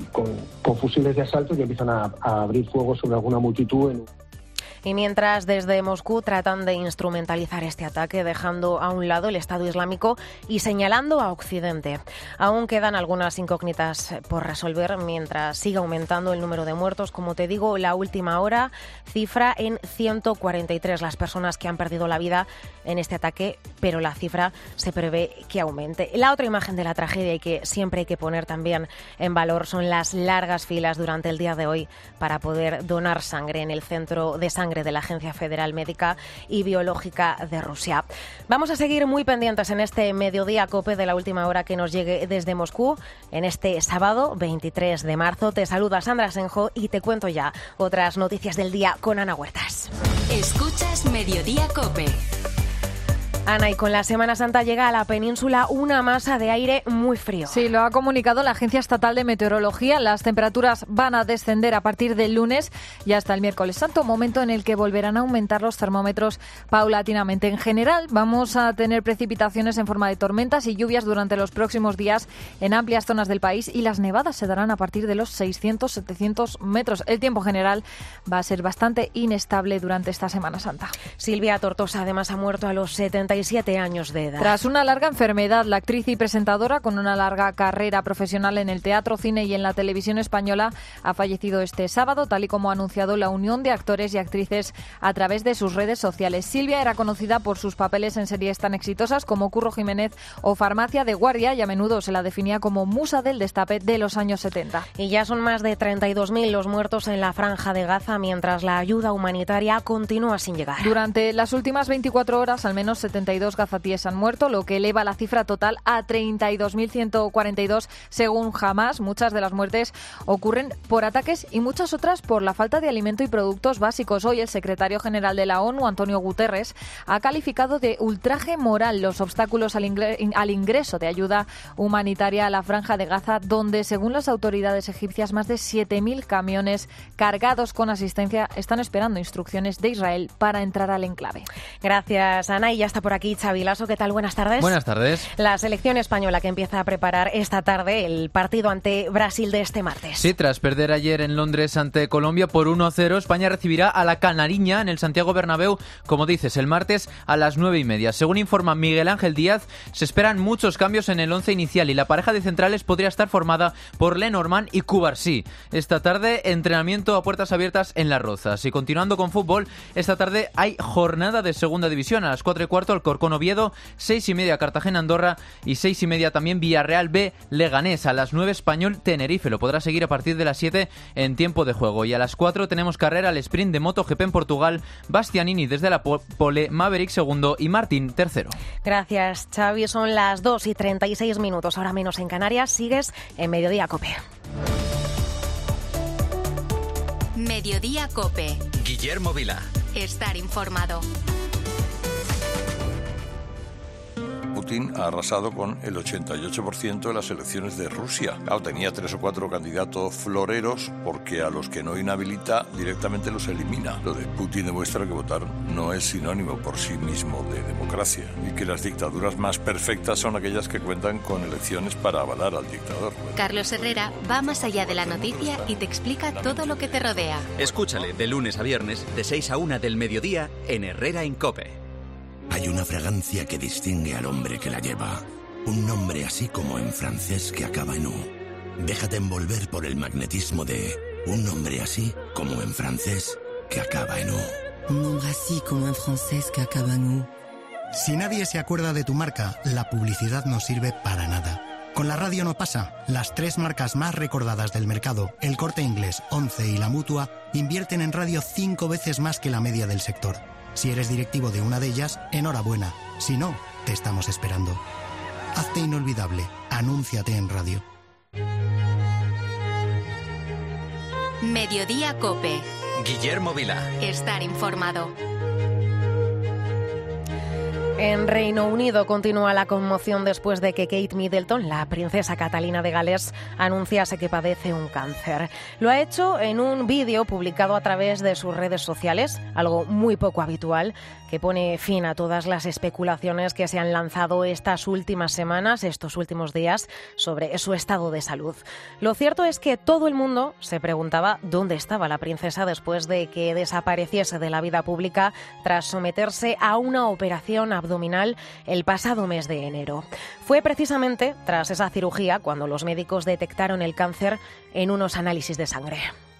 con fusiles de asalto que empiezan a abrir fuego sobre alguna multitud. Y mientras desde Moscú tratan de instrumentalizar este ataque, dejando a un lado el Estado Islámico y señalando a Occidente. Aún quedan algunas incógnitas por resolver mientras sigue aumentando el número de muertos. Como te digo, la última hora cifra en 143 las personas que han perdido la vida en este ataque, pero la cifra se prevé que aumente. La otra imagen de la tragedia y que siempre hay que poner también en valor son las largas filas durante el día de hoy para poder donar sangre en el centro de sangre de la Agencia Federal Médica y Biológica de Rusia. Vamos a seguir muy pendientes en este Mediodía COPE de la última hora que nos llegue desde Moscú en este sábado 23 de marzo. Te saluda Sandra Senjo y te cuento ya otras noticias del día con Ana Huertas. Escuchas Mediodía COPE. Ana, y con la Semana Santa llega a la península una masa de aire muy frío. Sí, lo ha comunicado la Agencia Estatal de Meteorología. Las temperaturas van a descender a partir del lunes y hasta el miércoles santo, momento en el que volverán a aumentar los termómetros paulatinamente. En general, vamos a tener precipitaciones en forma de tormentas y lluvias durante los próximos días en amplias zonas del país, y las nevadas se darán a partir de los 600-700 metros. El tiempo general va a ser bastante inestable durante esta Semana Santa. Silvia Tortosa, además, ha muerto a los 77 años de edad. Tras una larga enfermedad, la actriz y presentadora, con una larga carrera profesional en el teatro, cine y en la televisión española, ha fallecido este sábado, tal y como ha anunciado la Unión de Actores y Actrices a través de sus redes sociales. Silvia era conocida por sus papeles en series tan exitosas como Curro Jiménez o Farmacia de Guardia, y a menudo se la definía como musa del destape de los años 70. Y ya son más de 32.000 los muertos en la Franja de Gaza, mientras la ayuda humanitaria continúa sin llegar. Durante las últimas 24 horas, al menos 72 gazatíes han muerto, lo que eleva la cifra total a 32.142 según Hamás. Muchas de las muertes ocurren por ataques y muchas otras por la falta de alimento y productos básicos. Hoy el secretario general de la ONU, Antonio Guterres, ha calificado de ultraje moral los obstáculos al ingreso de ayuda humanitaria a la Franja de Gaza, donde, según las autoridades egipcias, más de 7.000 camiones cargados con asistencia están esperando instrucciones de Israel para entrar al enclave. Gracias, Ana. Y ya está por aquí Xavi Lasso. ¿Qué tal? Buenas tardes. Buenas tardes. La selección española que empieza a preparar esta tarde el partido ante Brasil de este martes. Sí, tras perder ayer en Londres ante Colombia por 1-0, España recibirá a la Canariña en el Santiago Bernabéu, como dices, el martes a las 9:30. Según informa Miguel Ángel Díaz, se esperan muchos cambios en el once inicial y la pareja de centrales podría estar formada por Lenormand y Cubarsí. Esta tarde, entrenamiento a puertas abiertas en Las Rozas. Y continuando con fútbol, esta tarde hay jornada de segunda división. A las 4:15 Alcorcón Oviedo, 6:30 Cartagena Andorra y 6:30 también Villarreal B Leganés. A las 9 Español Tenerife, lo podrá seguir a partir de las 7 en tiempo de juego. Y a las 4 tenemos carrera al sprint de MotoGP en Portugal, Bastianini desde la pole, Maverick segundo y Martín tercero. Gracias, Xavi. Son las 2:36, ahora menos en Canarias. Sigues en Mediodía COPE. Mediodía COPE. Guillermo Vila. Estar informado. Putin ha arrasado con el 88% de las elecciones de Rusia. Claro, tenía 3 o 4 candidatos floreros porque a los que no inhabilita directamente los elimina. Lo de Putin demuestra que votar no es sinónimo por sí mismo de democracia y que las dictaduras más perfectas son aquellas que cuentan con elecciones para avalar al dictador. Carlos Herrera va más allá de la noticia y te explica todo lo que te rodea. Escúchale de lunes a viernes de 6 a 1 del mediodía en Herrera en COPE. Hay una fragancia que distingue al hombre que la lleva. Un nombre así como en francés que acaba en U. Déjate envolver por el magnetismo de un nombre así como en francés que acaba en U. Un nombre así como en francés que acaba en U. Si nadie se acuerda de tu marca, la publicidad no sirve para nada. Con la radio no pasa. Las 3 marcas más recordadas del mercado, El Corte Inglés, Once y La Mutua, invierten en radio 5 veces más que la media del sector. Si eres directivo de una de ellas, enhorabuena. Si no, te estamos esperando. Hazte inolvidable. Anúnciate en radio. Mediodía COPE. Guillermo Vila. Estar informado. En Reino Unido continúa la conmoción después de que Kate Middleton, la princesa Catalina de Gales, anunciase que padece un cáncer. Lo ha hecho en un vídeo publicado a través de sus redes sociales, algo muy poco habitual, que pone fin a todas las especulaciones que se han lanzado estas últimas semanas, estos últimos días, sobre su estado de salud. Lo cierto es que todo el mundo se preguntaba dónde estaba la princesa después de que desapareciese de la vida pública tras someterse a una operación abdominal el pasado mes de enero. Fue precisamente tras esa cirugía cuando los médicos detectaron el cáncer en unos análisis de sangre.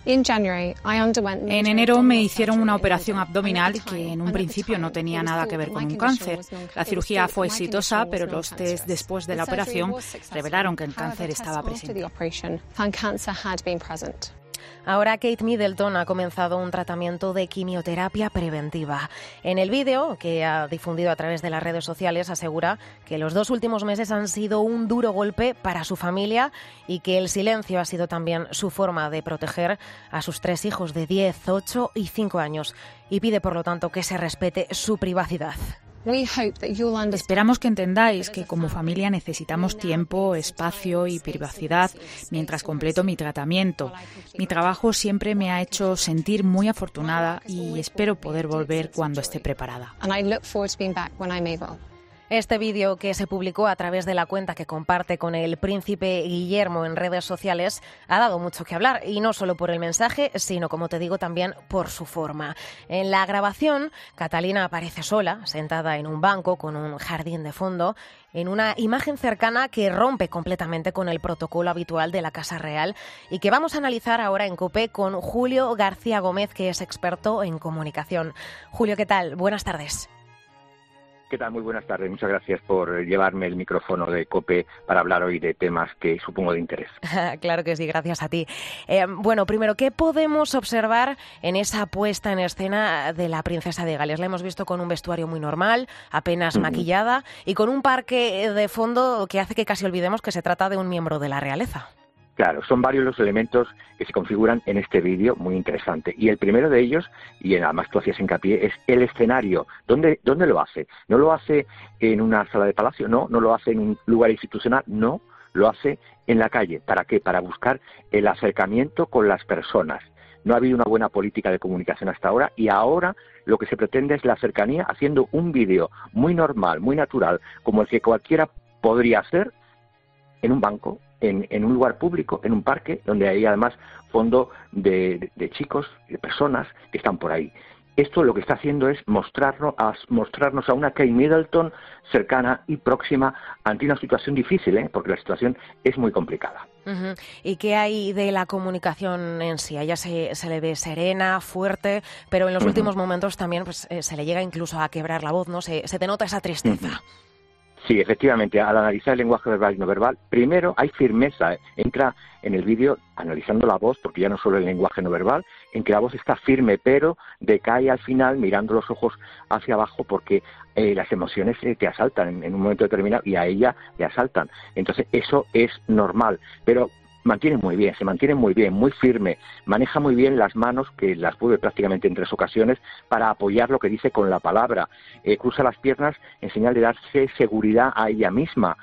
En enero me hicieron una operación abdominal que en un principio no tenía nada que ver con un cáncer. La cirugía fue exitosa, pero los test después de la operación revelaron que el cáncer estaba presente. Ahora Kate Middleton ha comenzado un tratamiento de quimioterapia preventiva. En el vídeo que ha difundido a través de las redes sociales asegura que los 2 últimos meses han sido un duro golpe para su familia y que el silencio ha sido también su forma de proteger a sus 3 hijos de 10, 8 y 5 años y pide por lo tanto que se respete su privacidad. Esperamos que entendáis que como familia necesitamos tiempo, espacio y privacidad mientras completo mi tratamiento. Mi trabajo siempre me ha hecho sentir muy afortunada y espero poder volver cuando esté preparada. Este vídeo, que se publicó a través de la cuenta que comparte con el príncipe Guillermo en redes sociales, ha dado mucho que hablar, y no solo por el mensaje, sino, como te digo, también por su forma. En la grabación, Catalina aparece sola, sentada en un banco con un jardín de fondo, en una imagen cercana que rompe completamente con el protocolo habitual de la Casa Real y que vamos a analizar ahora en COPE con Julio García Gómez, que es experto en comunicación. Julio, ¿qué tal? Buenas tardes. ¿Qué tal? Muy buenas tardes. Muchas gracias por llevarme el micrófono de COPE para hablar hoy de temas que supongo de interés. Claro que sí, gracias a ti. Bueno, primero, ¿qué podemos observar en esa puesta en escena de la princesa de Gales? La hemos visto con un vestuario muy normal, apenas maquillada, y con un parque de fondo que hace que casi olvidemos que se trata de un miembro de la realeza. Claro, son varios los elementos que se configuran en este vídeo, muy interesante. Y el primero de ellos, y además tú hacías hincapié, es el escenario. ¿Dónde lo hace? No lo hace en una sala de palacio, no lo hace en un lugar institucional, no, lo hace en la calle. ¿Para qué? Para buscar el acercamiento con las personas. No ha habido una buena política de comunicación hasta ahora, y ahora lo que se pretende es la cercanía, haciendo un vídeo muy normal, muy natural, como el que cualquiera podría hacer en un banco, en un lugar público, en un parque, donde hay además fondo de chicos, de personas que están por ahí. Esto lo que está haciendo es mostrarnos a una Kate Middleton cercana y próxima ante una situación difícil, porque la situación es muy complicada. ¿Y qué hay de la comunicación en sí? A ella se le ve serena, fuerte, pero en los últimos momentos también pues, se le llega incluso a quebrar la voz, ¿no? Se te nota esa tristeza. Sí, efectivamente, al analizar el lenguaje verbal y no verbal, primero hay firmeza, entra en el vídeo analizando la voz, porque ya no solo el lenguaje no verbal, en que la voz está firme, pero decae al final mirando los ojos hacia abajo, porque las emociones te asaltan en un momento determinado y a ella le asaltan. Entonces eso es normal, pero se mantiene muy bien, muy firme, maneja muy bien las manos, que las mueve prácticamente en 3 ocasiones, para apoyar lo que dice con la palabra. Cruza las piernas en señal de darse seguridad a ella misma,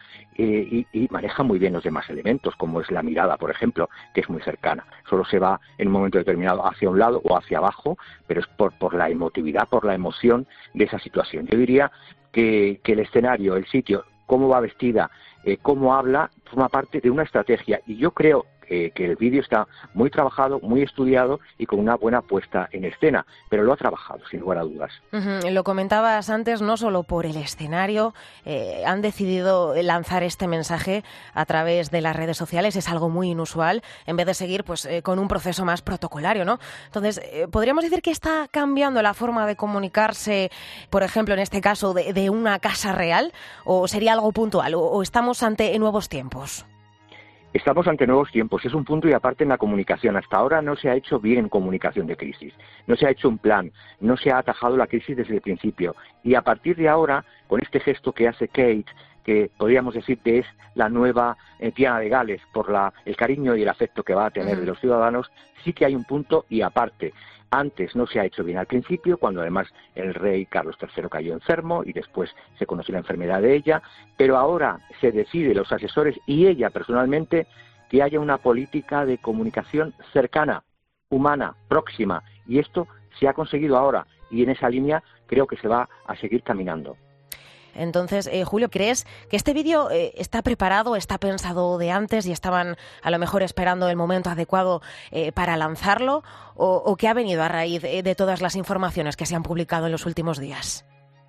y maneja muy bien los demás elementos, como es la mirada, por ejemplo, que es muy cercana. Solo se va en un momento determinado hacia un lado o hacia abajo, pero es por la emotividad, por la emoción de esa situación. Yo diría que el escenario, el sitio, cómo va vestida, cómo habla, forma parte de una estrategia, y yo creo que el vídeo está muy trabajado, muy estudiado y con una buena puesta en escena, pero lo ha trabajado, sin lugar a dudas. Lo comentabas antes, no solo por el escenario, han decidido lanzar este mensaje a través de las redes sociales, es algo muy inusual, en vez de seguir pues con un proceso más protocolario, ¿no? Entonces, ¿podríamos decir que está cambiando la forma de comunicarse, por ejemplo, en este caso, de una casa real, o sería algo puntual, o estamos ante nuevos tiempos? Estamos ante nuevos tiempos, es un punto y aparte en la comunicación. Hasta ahora no se ha hecho bien comunicación de crisis, no se ha hecho un plan, no se ha atajado la crisis desde el principio. Y a partir de ahora, con este gesto que hace Kate, que podríamos decir que es la nueva Diana de Gales, por el cariño y el afecto que va a tener de los ciudadanos, sí que hay un punto y aparte. Antes no se ha hecho bien al principio, cuando además el rey Carlos III cayó enfermo y después se conoció la enfermedad de ella, pero ahora se decide, los asesores y ella personalmente, que haya una política de comunicación cercana, humana, próxima, y esto se ha conseguido ahora, y en esa línea creo que se va a seguir caminando. Entonces, Julio, ¿crees que este vídeo está preparado, está pensado de antes y estaban a lo mejor esperando el momento adecuado para lanzarlo, o que ha venido a raíz de todas las informaciones que se han publicado en los últimos días?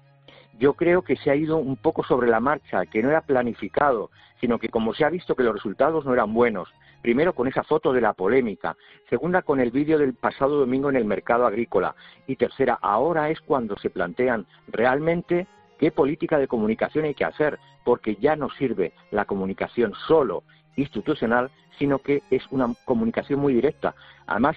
Yo creo que se ha ido un poco sobre la marcha, que no era planificado, sino que como se ha visto que los resultados no eran buenos, primero con esa foto de la polémica, segunda con el vídeo del pasado domingo en el mercado agrícola, y tercera, ahora es cuando se plantean realmente qué política de comunicación hay que hacer, porque ya no sirve la comunicación solo institucional, sino que es una comunicación muy directa. Además,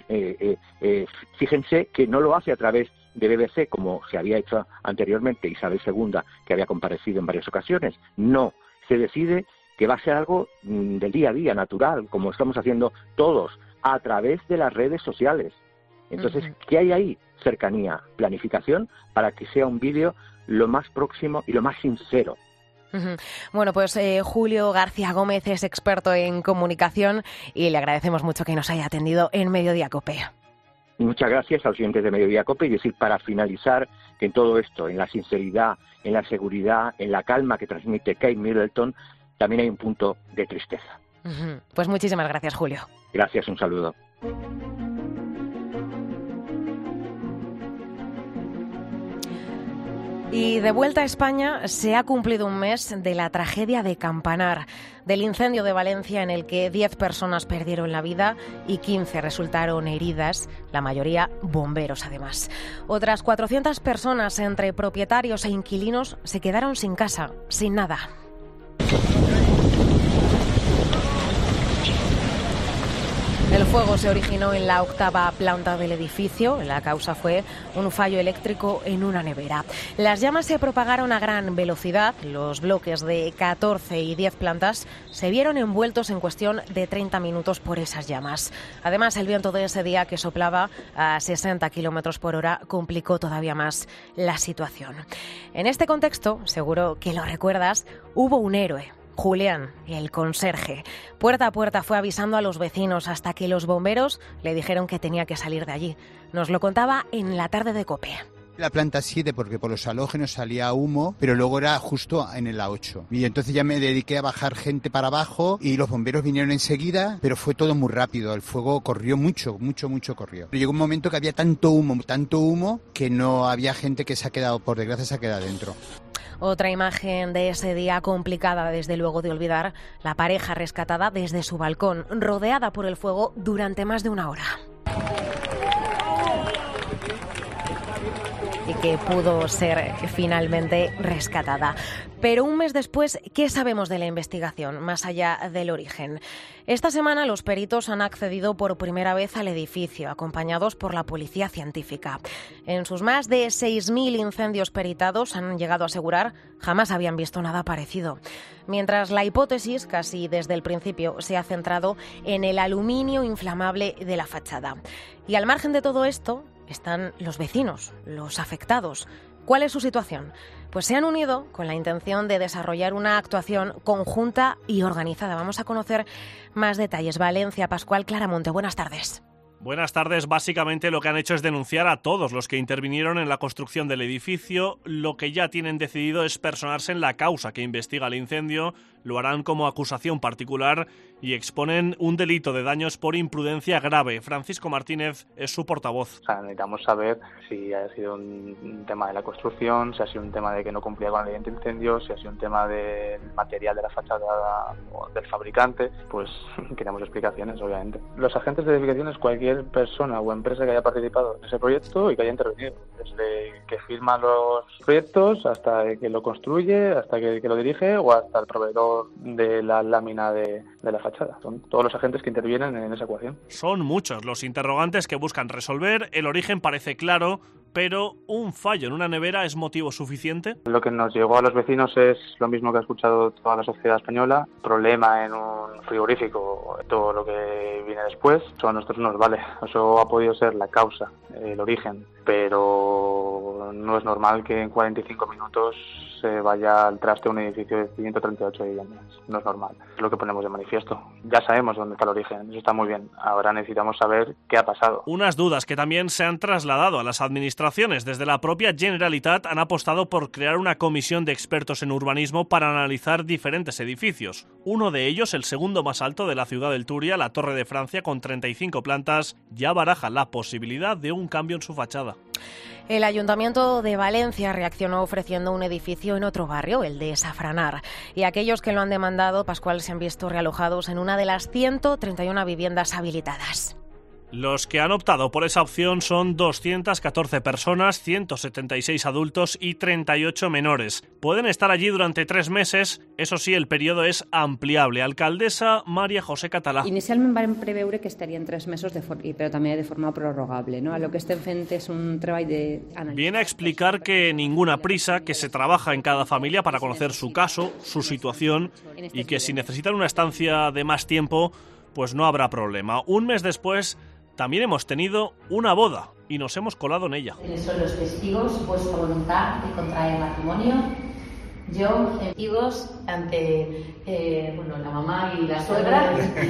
fíjense que no lo hace a través de BBC, como se había hecho anteriormente Isabel II, que había comparecido en varias ocasiones. No, se decide que va a ser algo del día a día, natural, como estamos haciendo todos, a través de las redes sociales. Entonces, ¿qué hay ahí? Cercanía, planificación, para que sea un vídeo lo más próximo y lo más sincero. Bueno, pues Julio García Gómez es experto en comunicación y le agradecemos mucho que nos haya atendido en Mediodía COPE. Muchas gracias a los oyentes de Mediodía COPE y decir, para finalizar, que en todo esto, en la sinceridad, en la seguridad, en la calma que transmite Kate Middleton, también hay un punto de tristeza. Pues muchísimas gracias, Julio. Gracias, un saludo. Y de vuelta a España, se ha cumplido un mes de la tragedia de Campanar, del incendio de Valencia en el que 10 personas perdieron la vida y 15 resultaron heridas, la mayoría bomberos además. Otras 400 personas, entre propietarios e inquilinos, se quedaron sin casa, sin nada. El fuego se originó en la 8ª planta del edificio. La causa fue un fallo eléctrico en una nevera. Las llamas se propagaron a gran velocidad. Los bloques de 14 y 10 plantas se vieron envueltos en cuestión de 30 minutos por esas llamas. Además, el viento de ese día, que soplaba a 60 kilómetros por hora, complicó todavía más la situación. En este contexto, seguro que lo recuerdas, hubo un héroe. Julián, el conserje. Puerta a puerta fue avisando a los vecinos hasta que los bomberos le dijeron que tenía que salir de allí. Nos lo contaba en La Tarde de COPE. La planta 7 porque por los halógenos salía humo, pero luego era justo en la 8. Y entonces ya me dediqué a bajar gente para abajo y los bomberos vinieron enseguida, pero fue todo muy rápido. El fuego corrió mucho corrió. Pero llegó un momento que había tanto humo, que no había gente que se ha quedado, por desgracia, se ha quedado dentro. Otra imagen de ese día complicada, desde luego, de olvidar, la pareja rescatada desde su balcón, rodeada por el fuego durante más de una hora. Y que pudo ser finalmente rescatada. Pero un mes después, ¿qué sabemos de la investigación, más allá del origen? Esta semana los peritos han accedido por primera vez al edificio, acompañados por la policía científica. En sus más de 6.000 incendios peritados han llegado a asegurar jamás habían visto nada parecido. Mientras la hipótesis, casi desde el principio, se ha centrado en el aluminio inflamable de la fachada. Y al margen de todo esto están los vecinos, los afectados. ¿Cuál es su situación? Pues se han unido con la intención de desarrollar una actuación conjunta y organizada. Vamos a conocer más detalles. Valencia, Pascual Claramonte, buenas tardes. Buenas tardes. Básicamente lo que han hecho es denunciar a todos los que intervinieron en la construcción del edificio. Lo que ya tienen decidido es personarse en la causa que investiga el incendio. Lo harán como acusación particular y exponen un delito de daños por imprudencia grave. Francisco Martínez es su portavoz. Necesitamos saber si ha sido un tema de la construcción, si ha sido un tema de que no cumplía con la ley antiincendios, si ha sido un tema del material de la fachada o del fabricante. Pues queremos explicaciones, obviamente. Los agentes de edificación es cualquier persona o empresa que haya participado en ese proyecto y que haya intervenido. Desde que firma los proyectos hasta que lo construye, hasta que lo dirige o hasta el proveedor de la lámina de la fachada. Son todos los agentes que intervienen en esa ecuación. Son muchos los interrogantes que buscan resolver. El origen parece claro, pero ¿un fallo en una nevera es motivo suficiente? Lo que nos llegó a los vecinos es lo mismo que ha escuchado toda la sociedad española. Problema en un frigorífico, todo lo que viene después, eso a nosotros nos vale. Eso ha podido ser la causa, el origen, pero no es normal que en 45 minutos se vaya al traste un edificio de 138 viviendas. No es normal. Es lo que ponemos de manifiesto. Ya sabemos dónde está el origen, eso está muy bien. Ahora necesitamos saber qué ha pasado. Unas dudas que también se han trasladado a las administraciones. Desde la propia Generalitat han apostado por crear una comisión de expertos en urbanismo para analizar diferentes edificios. Uno de ellos, el segundo más alto de la ciudad del Túria, la Torre de Francia, con 35 plantas, ya baraja la posibilidad de un cambio en su fachada. El Ayuntamiento de Valencia reaccionó ofreciendo un edificio en otro barrio, el de Safranar. Y aquellos que lo han demandado, Pascual, se han visto realojados en una de las 131 viviendas habilitadas. Los que han optado por esa opción son 214 personas, 176 adultos y 38 menores. Pueden estar allí durante 3 meses, eso sí, el periodo es ampliable. Alcaldesa María José Català. Inicialment vam preveure que estarien 3 mesos, però també de forma prorrogable. ¿no? A lo que estem fent és un treball de análisis. Viene a explicar que ninguna prisa, que se trabaja en cada familia para conocer su caso, su situación y que si necesitan una estancia de más tiempo, pues no habrá problema. Un mes después también hemos tenido una boda y nos hemos colado en ella. Son los testigos, vuestra voluntad de contraer matrimonio. Yo, testigos ante la mamá y la suegra.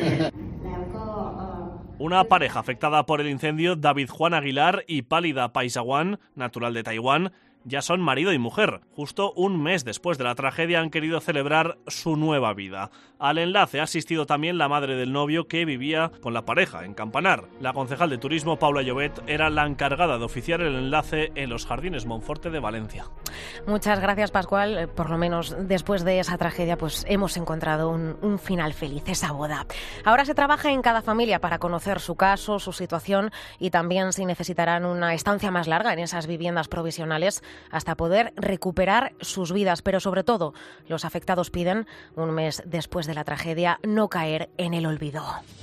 Una pareja afectada por el incendio, David Juan Aguilar y Pálida Paisawan, natural de Taiwán, ya son marido y mujer. Justo un mes después de la tragedia han querido celebrar su nueva vida. Al enlace ha asistido también la madre del novio que vivía con la pareja en Campanar. La concejal de turismo, Paula Llobet, era la encargada de oficiar el enlace en los Jardines Monforte de Valencia. Muchas gracias, Pascual. Por lo menos después de esa tragedia pues hemos encontrado un final feliz, esa boda. Ahora se trabaja en cada familia para conocer su caso, su situación y también si necesitarán una estancia más larga en esas viviendas provisionales hasta poder recuperar sus vidas. Pero sobre todo, los afectados piden, un mes después de la tragedia, no caer en el olvido.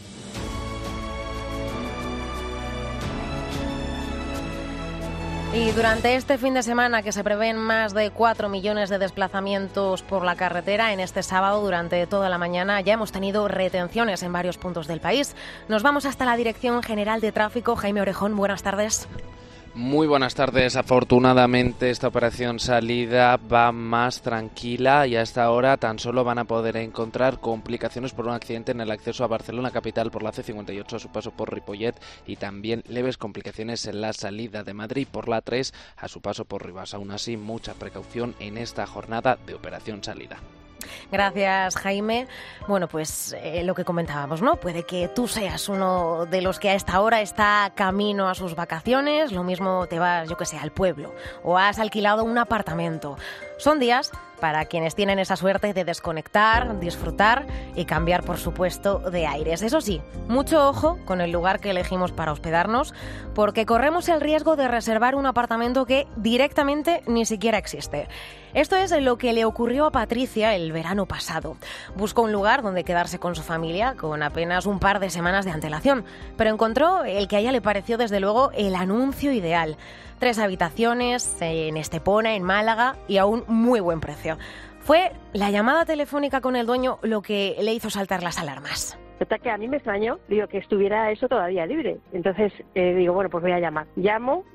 Y durante este fin de semana, que se prevén más de 4 millones de desplazamientos por la carretera, en este sábado durante toda la mañana ya hemos tenido retenciones en varios puntos del país. Nos vamos hasta la Dirección General de Tráfico. Jaime Orejón, buenas tardes. Muy buenas tardes. Afortunadamente esta operación salida va más tranquila y a esta hora tan solo van a poder encontrar complicaciones por un accidente en el acceso a Barcelona capital por la C58 a su paso por Ripollet y también leves complicaciones en la salida de Madrid por la 3 a su paso por Rivas. Aún así, mucha precaución en esta jornada de operación salida. Gracias, Jaime. Bueno, pues lo que comentábamos, ¿no? Puede que tú seas uno de los que a esta hora está camino a sus vacaciones, lo mismo te vas, yo que sé, al pueblo, o has alquilado un apartamento. Son días para quienes tienen esa suerte de desconectar, disfrutar y cambiar, por supuesto, de aires. Eso sí, mucho ojo con el lugar que elegimos para hospedarnos, porque corremos el riesgo de reservar un apartamento que directamente ni siquiera existe. Esto es lo que le ocurrió a Patricia el verano pasado. Buscó un lugar donde quedarse con su familia con apenas un par de semanas de antelación, pero encontró el que a ella le pareció desde luego el anuncio ideal. 3 habitaciones en Estepona, en Málaga, y a un muy buen precio. Fue la llamada telefónica con el dueño lo que le hizo saltar las alarmas. Total, que a mí me extrañó, digo, que estuviera eso todavía libre. Entonces digo, bueno, pues voy a llamar. Llamo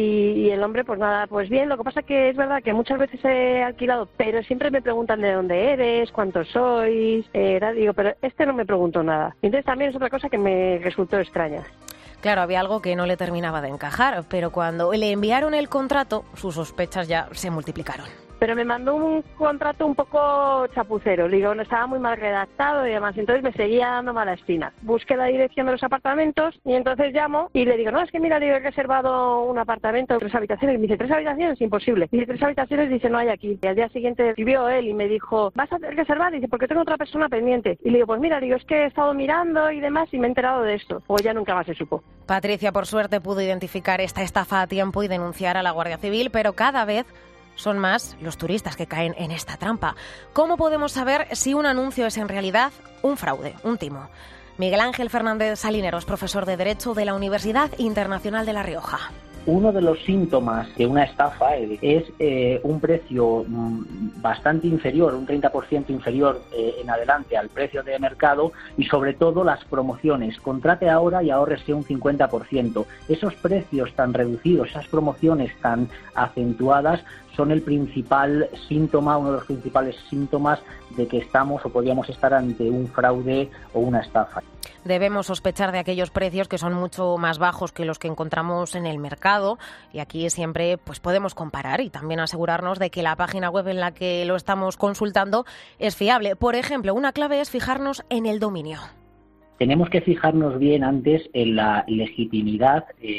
y el hombre, pues nada, pues bien. Lo que pasa que es verdad que muchas veces he alquilado, pero siempre me preguntan de dónde eres, cuántos sois, digo, pero no me preguntó nada. Entonces también es otra cosa que me resultó extraña. Claro, había algo que no le terminaba de encajar, pero cuando le enviaron el contrato, sus sospechas ya se multiplicaron. Pero me mandó un contrato un poco chapucero, digo, estaba muy mal redactado y demás, entonces me seguía dando mala espina. Busqué la dirección de los apartamentos y entonces llamo y le digo, no, es que mira, digo, he reservado un apartamento, 3 habitaciones. Y me dice, 3 habitaciones, imposible. Dice, 3 habitaciones, dice, no hay aquí. Y al día siguiente escribió él y me dijo, ¿vas a reservar? Dice, porque tengo otra persona pendiente. Y le digo, pues mira, digo, es que he estado mirando y demás y me he enterado de esto. Pues ya nunca más se supo. Patricia, por suerte, pudo identificar esta estafa a tiempo y denunciar a la Guardia Civil, pero cada vez son más los turistas que caen en esta trampa. ¿Cómo podemos saber si un anuncio es en realidad un fraude, un timo? Miguel Ángel Fernández Salineros, profesor de Derecho de la Universidad Internacional de La Rioja. Uno de los síntomas de una estafa es un precio bastante inferior, un 30% inferior en adelante al precio de mercado y sobre todo las promociones. Contrate ahora y ahórrese un 50%. Esos precios tan reducidos, esas promociones tan acentuadas son el principal síntoma, uno de los principales síntomas de que estamos o podríamos estar ante un fraude o una estafa. Debemos sospechar de aquellos precios que son mucho más bajos que los que encontramos en el mercado y aquí siempre pues podemos comparar y también asegurarnos de que la página web en la que lo estamos consultando es fiable. Por ejemplo, una clave es fijarnos en el dominio. Tenemos que fijarnos bien antes en la legitimidad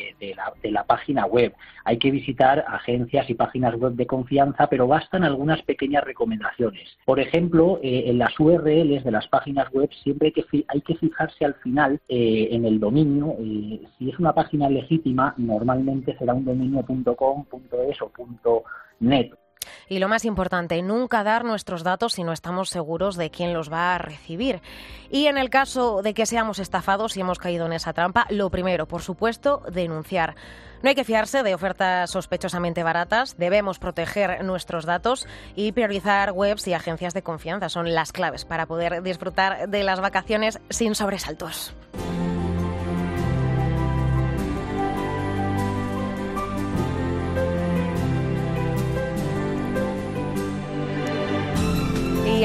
de la página web. Hay que visitar agencias y páginas web de confianza, pero bastan algunas pequeñas recomendaciones. Por ejemplo, en las URLs de las páginas web siempre hay que fijarse al final en el dominio. Si es una página legítima, normalmente será un dominio .com, .es o .net. Y lo más importante, nunca dar nuestros datos si no estamos seguros de quién los va a recibir. Y en el caso de que seamos estafados y hemos caído en esa trampa, lo primero, por supuesto, denunciar. No hay que fiarse de ofertas sospechosamente baratas, debemos proteger nuestros datos y priorizar webs y agencias de confianza. Son las claves para poder disfrutar de las vacaciones sin sobresaltos.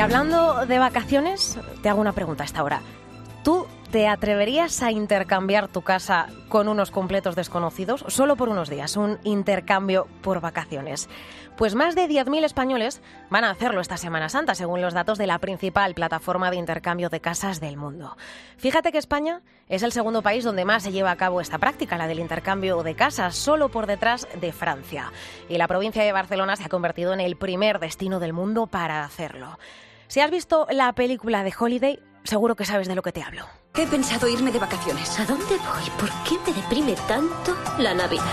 hablando de vacaciones, te hago una pregunta a esta hora. ¿Tú te atreverías a intercambiar tu casa con unos completos desconocidos solo por unos días? Un intercambio por vacaciones. Pues más de 10.000 españoles van a hacerlo esta Semana Santa, según los datos de la principal plataforma de intercambio de casas del mundo. Fíjate que España es el segundo país donde más se lleva a cabo esta práctica, la del intercambio de casas, solo por detrás de Francia. Y la provincia de Barcelona se ha convertido en el primer destino del mundo para hacerlo. Si has visto la película de Holiday, seguro que sabes de lo que te hablo. He pensado irme de vacaciones. ¿A dónde voy? ¿Por qué me deprime tanto la Navidad?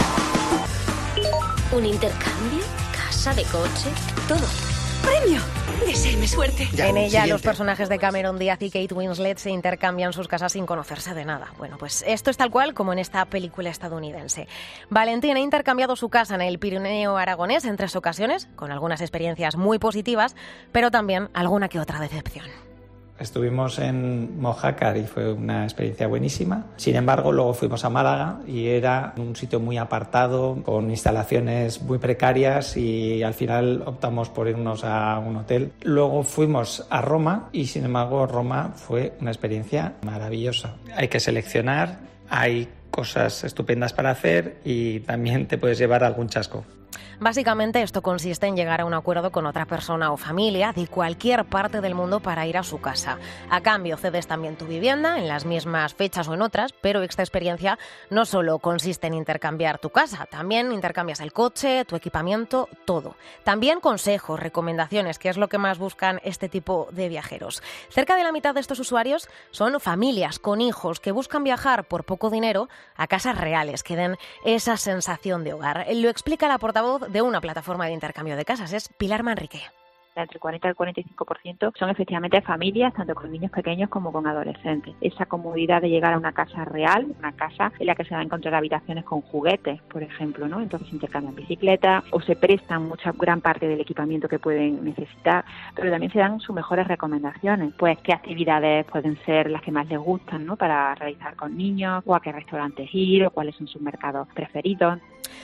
¿Un intercambio? ¿Casa de coche? Todo. ¡Premio! Deséeme suerte. En ella, los personajes de Cameron Díaz y Kate Winslet se intercambian sus casas sin conocerse de nada. Bueno, pues esto es tal cual como en esta película estadounidense. Valentín ha intercambiado su casa en el Pirineo aragonés en 3 ocasiones, con algunas experiencias muy positivas, pero también alguna que otra decepción. Estuvimos en Mojácar y fue una experiencia buenísima. Sin embargo, luego fuimos a Málaga y era un sitio muy apartado, con instalaciones muy precarias, y al final optamos por irnos a un hotel. Luego fuimos a Roma y, sin embargo, Roma fue una experiencia maravillosa. Hay que seleccionar, hay cosas estupendas para hacer y también te puedes llevar algún chasco. Básicamente esto consiste en llegar a un acuerdo con otra persona o familia de cualquier parte del mundo para ir a su casa. A cambio cedes también tu vivienda en las mismas fechas o en otras, pero esta experiencia no solo consiste en intercambiar tu casa, también intercambias el coche, tu equipamiento, todo. También consejos, recomendaciones, que es lo que más buscan este tipo de viajeros. Cerca de la mitad de estos usuarios son familias con hijos que buscan viajar por poco dinero a casas reales que den esa sensación de hogar. Lo explica la portavoz de una plataforma de intercambio de casas, es Pilar Manrique. Entre el 40 y el 45% son efectivamente familias, tanto con niños pequeños como con adolescentes. Esa comodidad de llegar a una casa real, una casa en la que se van a encontrar habitaciones con juguetes, por ejemplo, ¿no? Entonces intercambian bicicletas o se prestan gran parte del equipamiento que pueden necesitar, pero también se dan sus mejores recomendaciones. Pues qué actividades pueden ser las que más les gustan, ¿no? Para realizar con niños, o a qué restaurantes ir, o cuáles son sus mercados preferidos.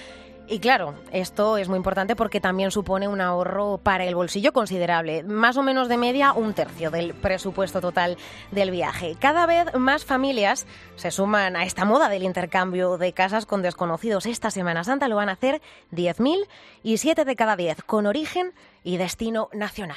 Y claro, esto es muy importante porque también supone un ahorro para el bolsillo considerable, más o menos de media 1/3 del presupuesto total del viaje. Cada vez más familias se suman a esta moda del intercambio de casas con desconocidos. Esta Semana Santa lo van a hacer 10.000 y 7 de cada 10 con origen y destino nacional.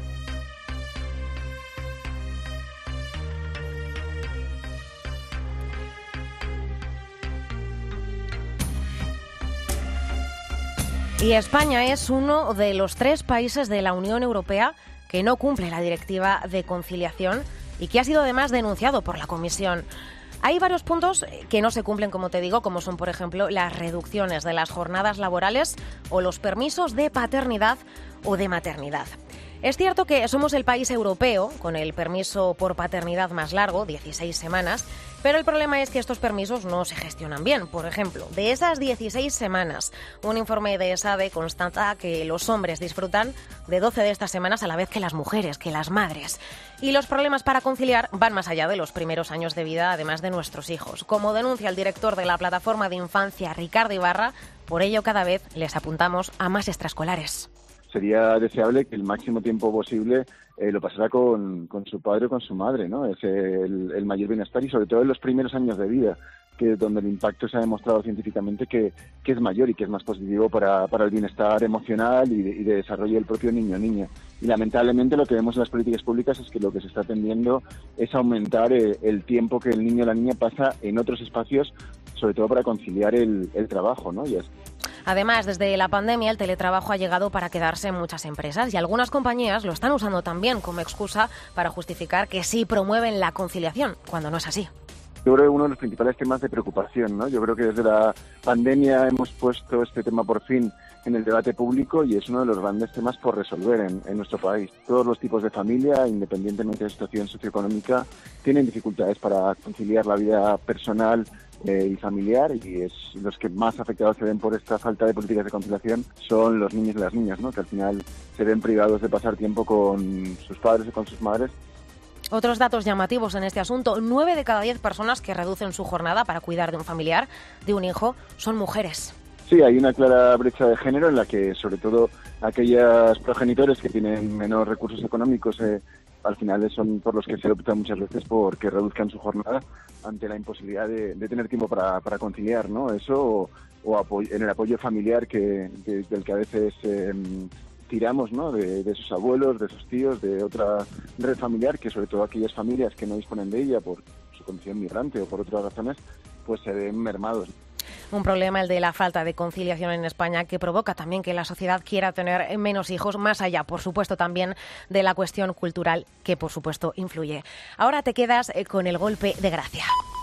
Y España es uno de los 3 países de la Unión Europea que no cumple la Directiva de Conciliación y que ha sido además denunciado por la Comisión. Hay varios puntos que no se cumplen, como te digo, como son, por ejemplo, las reducciones de las jornadas laborales o los permisos de paternidad o de maternidad. Es cierto que somos el país europeo con el permiso por paternidad más largo, 16 semanas, pero el problema es que estos permisos no se gestionan bien. Por ejemplo, de esas 16 semanas, un informe de ESADE constata que los hombres disfrutan de 12 de estas semanas a la vez que las mujeres, que las madres. Y los problemas para conciliar van más allá de los primeros años de vida, además de nuestros hijos. Como denuncia el director de la plataforma de infancia, Ricardo Ibarra, por ello cada vez les apuntamos a más extraescolares. Sería deseable que el máximo tiempo posible lo pasara con su padre o con su madre, ¿no? Es el mayor bienestar, y sobre todo en los primeros años de vida, que donde el impacto se ha demostrado científicamente que es mayor y que es más positivo para el bienestar emocional y de desarrollo del propio niño o niña. Y lamentablemente lo que vemos en las políticas públicas es que lo que se está tendiendo es aumentar el tiempo que el niño o la niña pasa en otros espacios, sobre todo para conciliar el trabajo, ¿no? Además, desde la pandemia, el teletrabajo ha llegado para quedarse en muchas empresas y algunas compañías lo están usando también como excusa para justificar que sí promueven la conciliación, cuando no es así. Yo creo que uno de los principales temas de preocupación, ¿no? Yo creo que desde la pandemia hemos puesto este tema por fin en el debate público y es uno de los grandes temas por resolver en nuestro país. Todos los tipos de familia, independientemente de la situación socioeconómica, tienen dificultades para conciliar la vida personal y familiar, y los que más afectados se ven por esta falta de políticas de conciliación son los niños y las niñas, ¿no? Que al final se ven privados de pasar tiempo con sus padres o con sus madres. Otros datos llamativos en este asunto: 9 de cada 10 personas que reducen su jornada para cuidar de un familiar, de un hijo, son mujeres. Sí, hay una clara brecha de género en la que, sobre todo, aquellos progenitores que tienen menos recursos económicos al final son por los que se opta muchas veces por que reduzcan su jornada ante la imposibilidad de tener tiempo para conciliar, ¿no? Eso o en el apoyo familiar del que a veces tiramos, ¿no? De sus abuelos, de sus tíos, de otra red familiar, que sobre todo aquellas familias que no disponen de ella por su condición migrante o por otras razones, pues se ven mermados. Un problema, el de la falta de conciliación en España, que provoca también que la sociedad quiera tener menos hijos, más allá, por supuesto, también de la cuestión cultural, que por supuesto influye. Ahora te quedas con el golpe de gracia.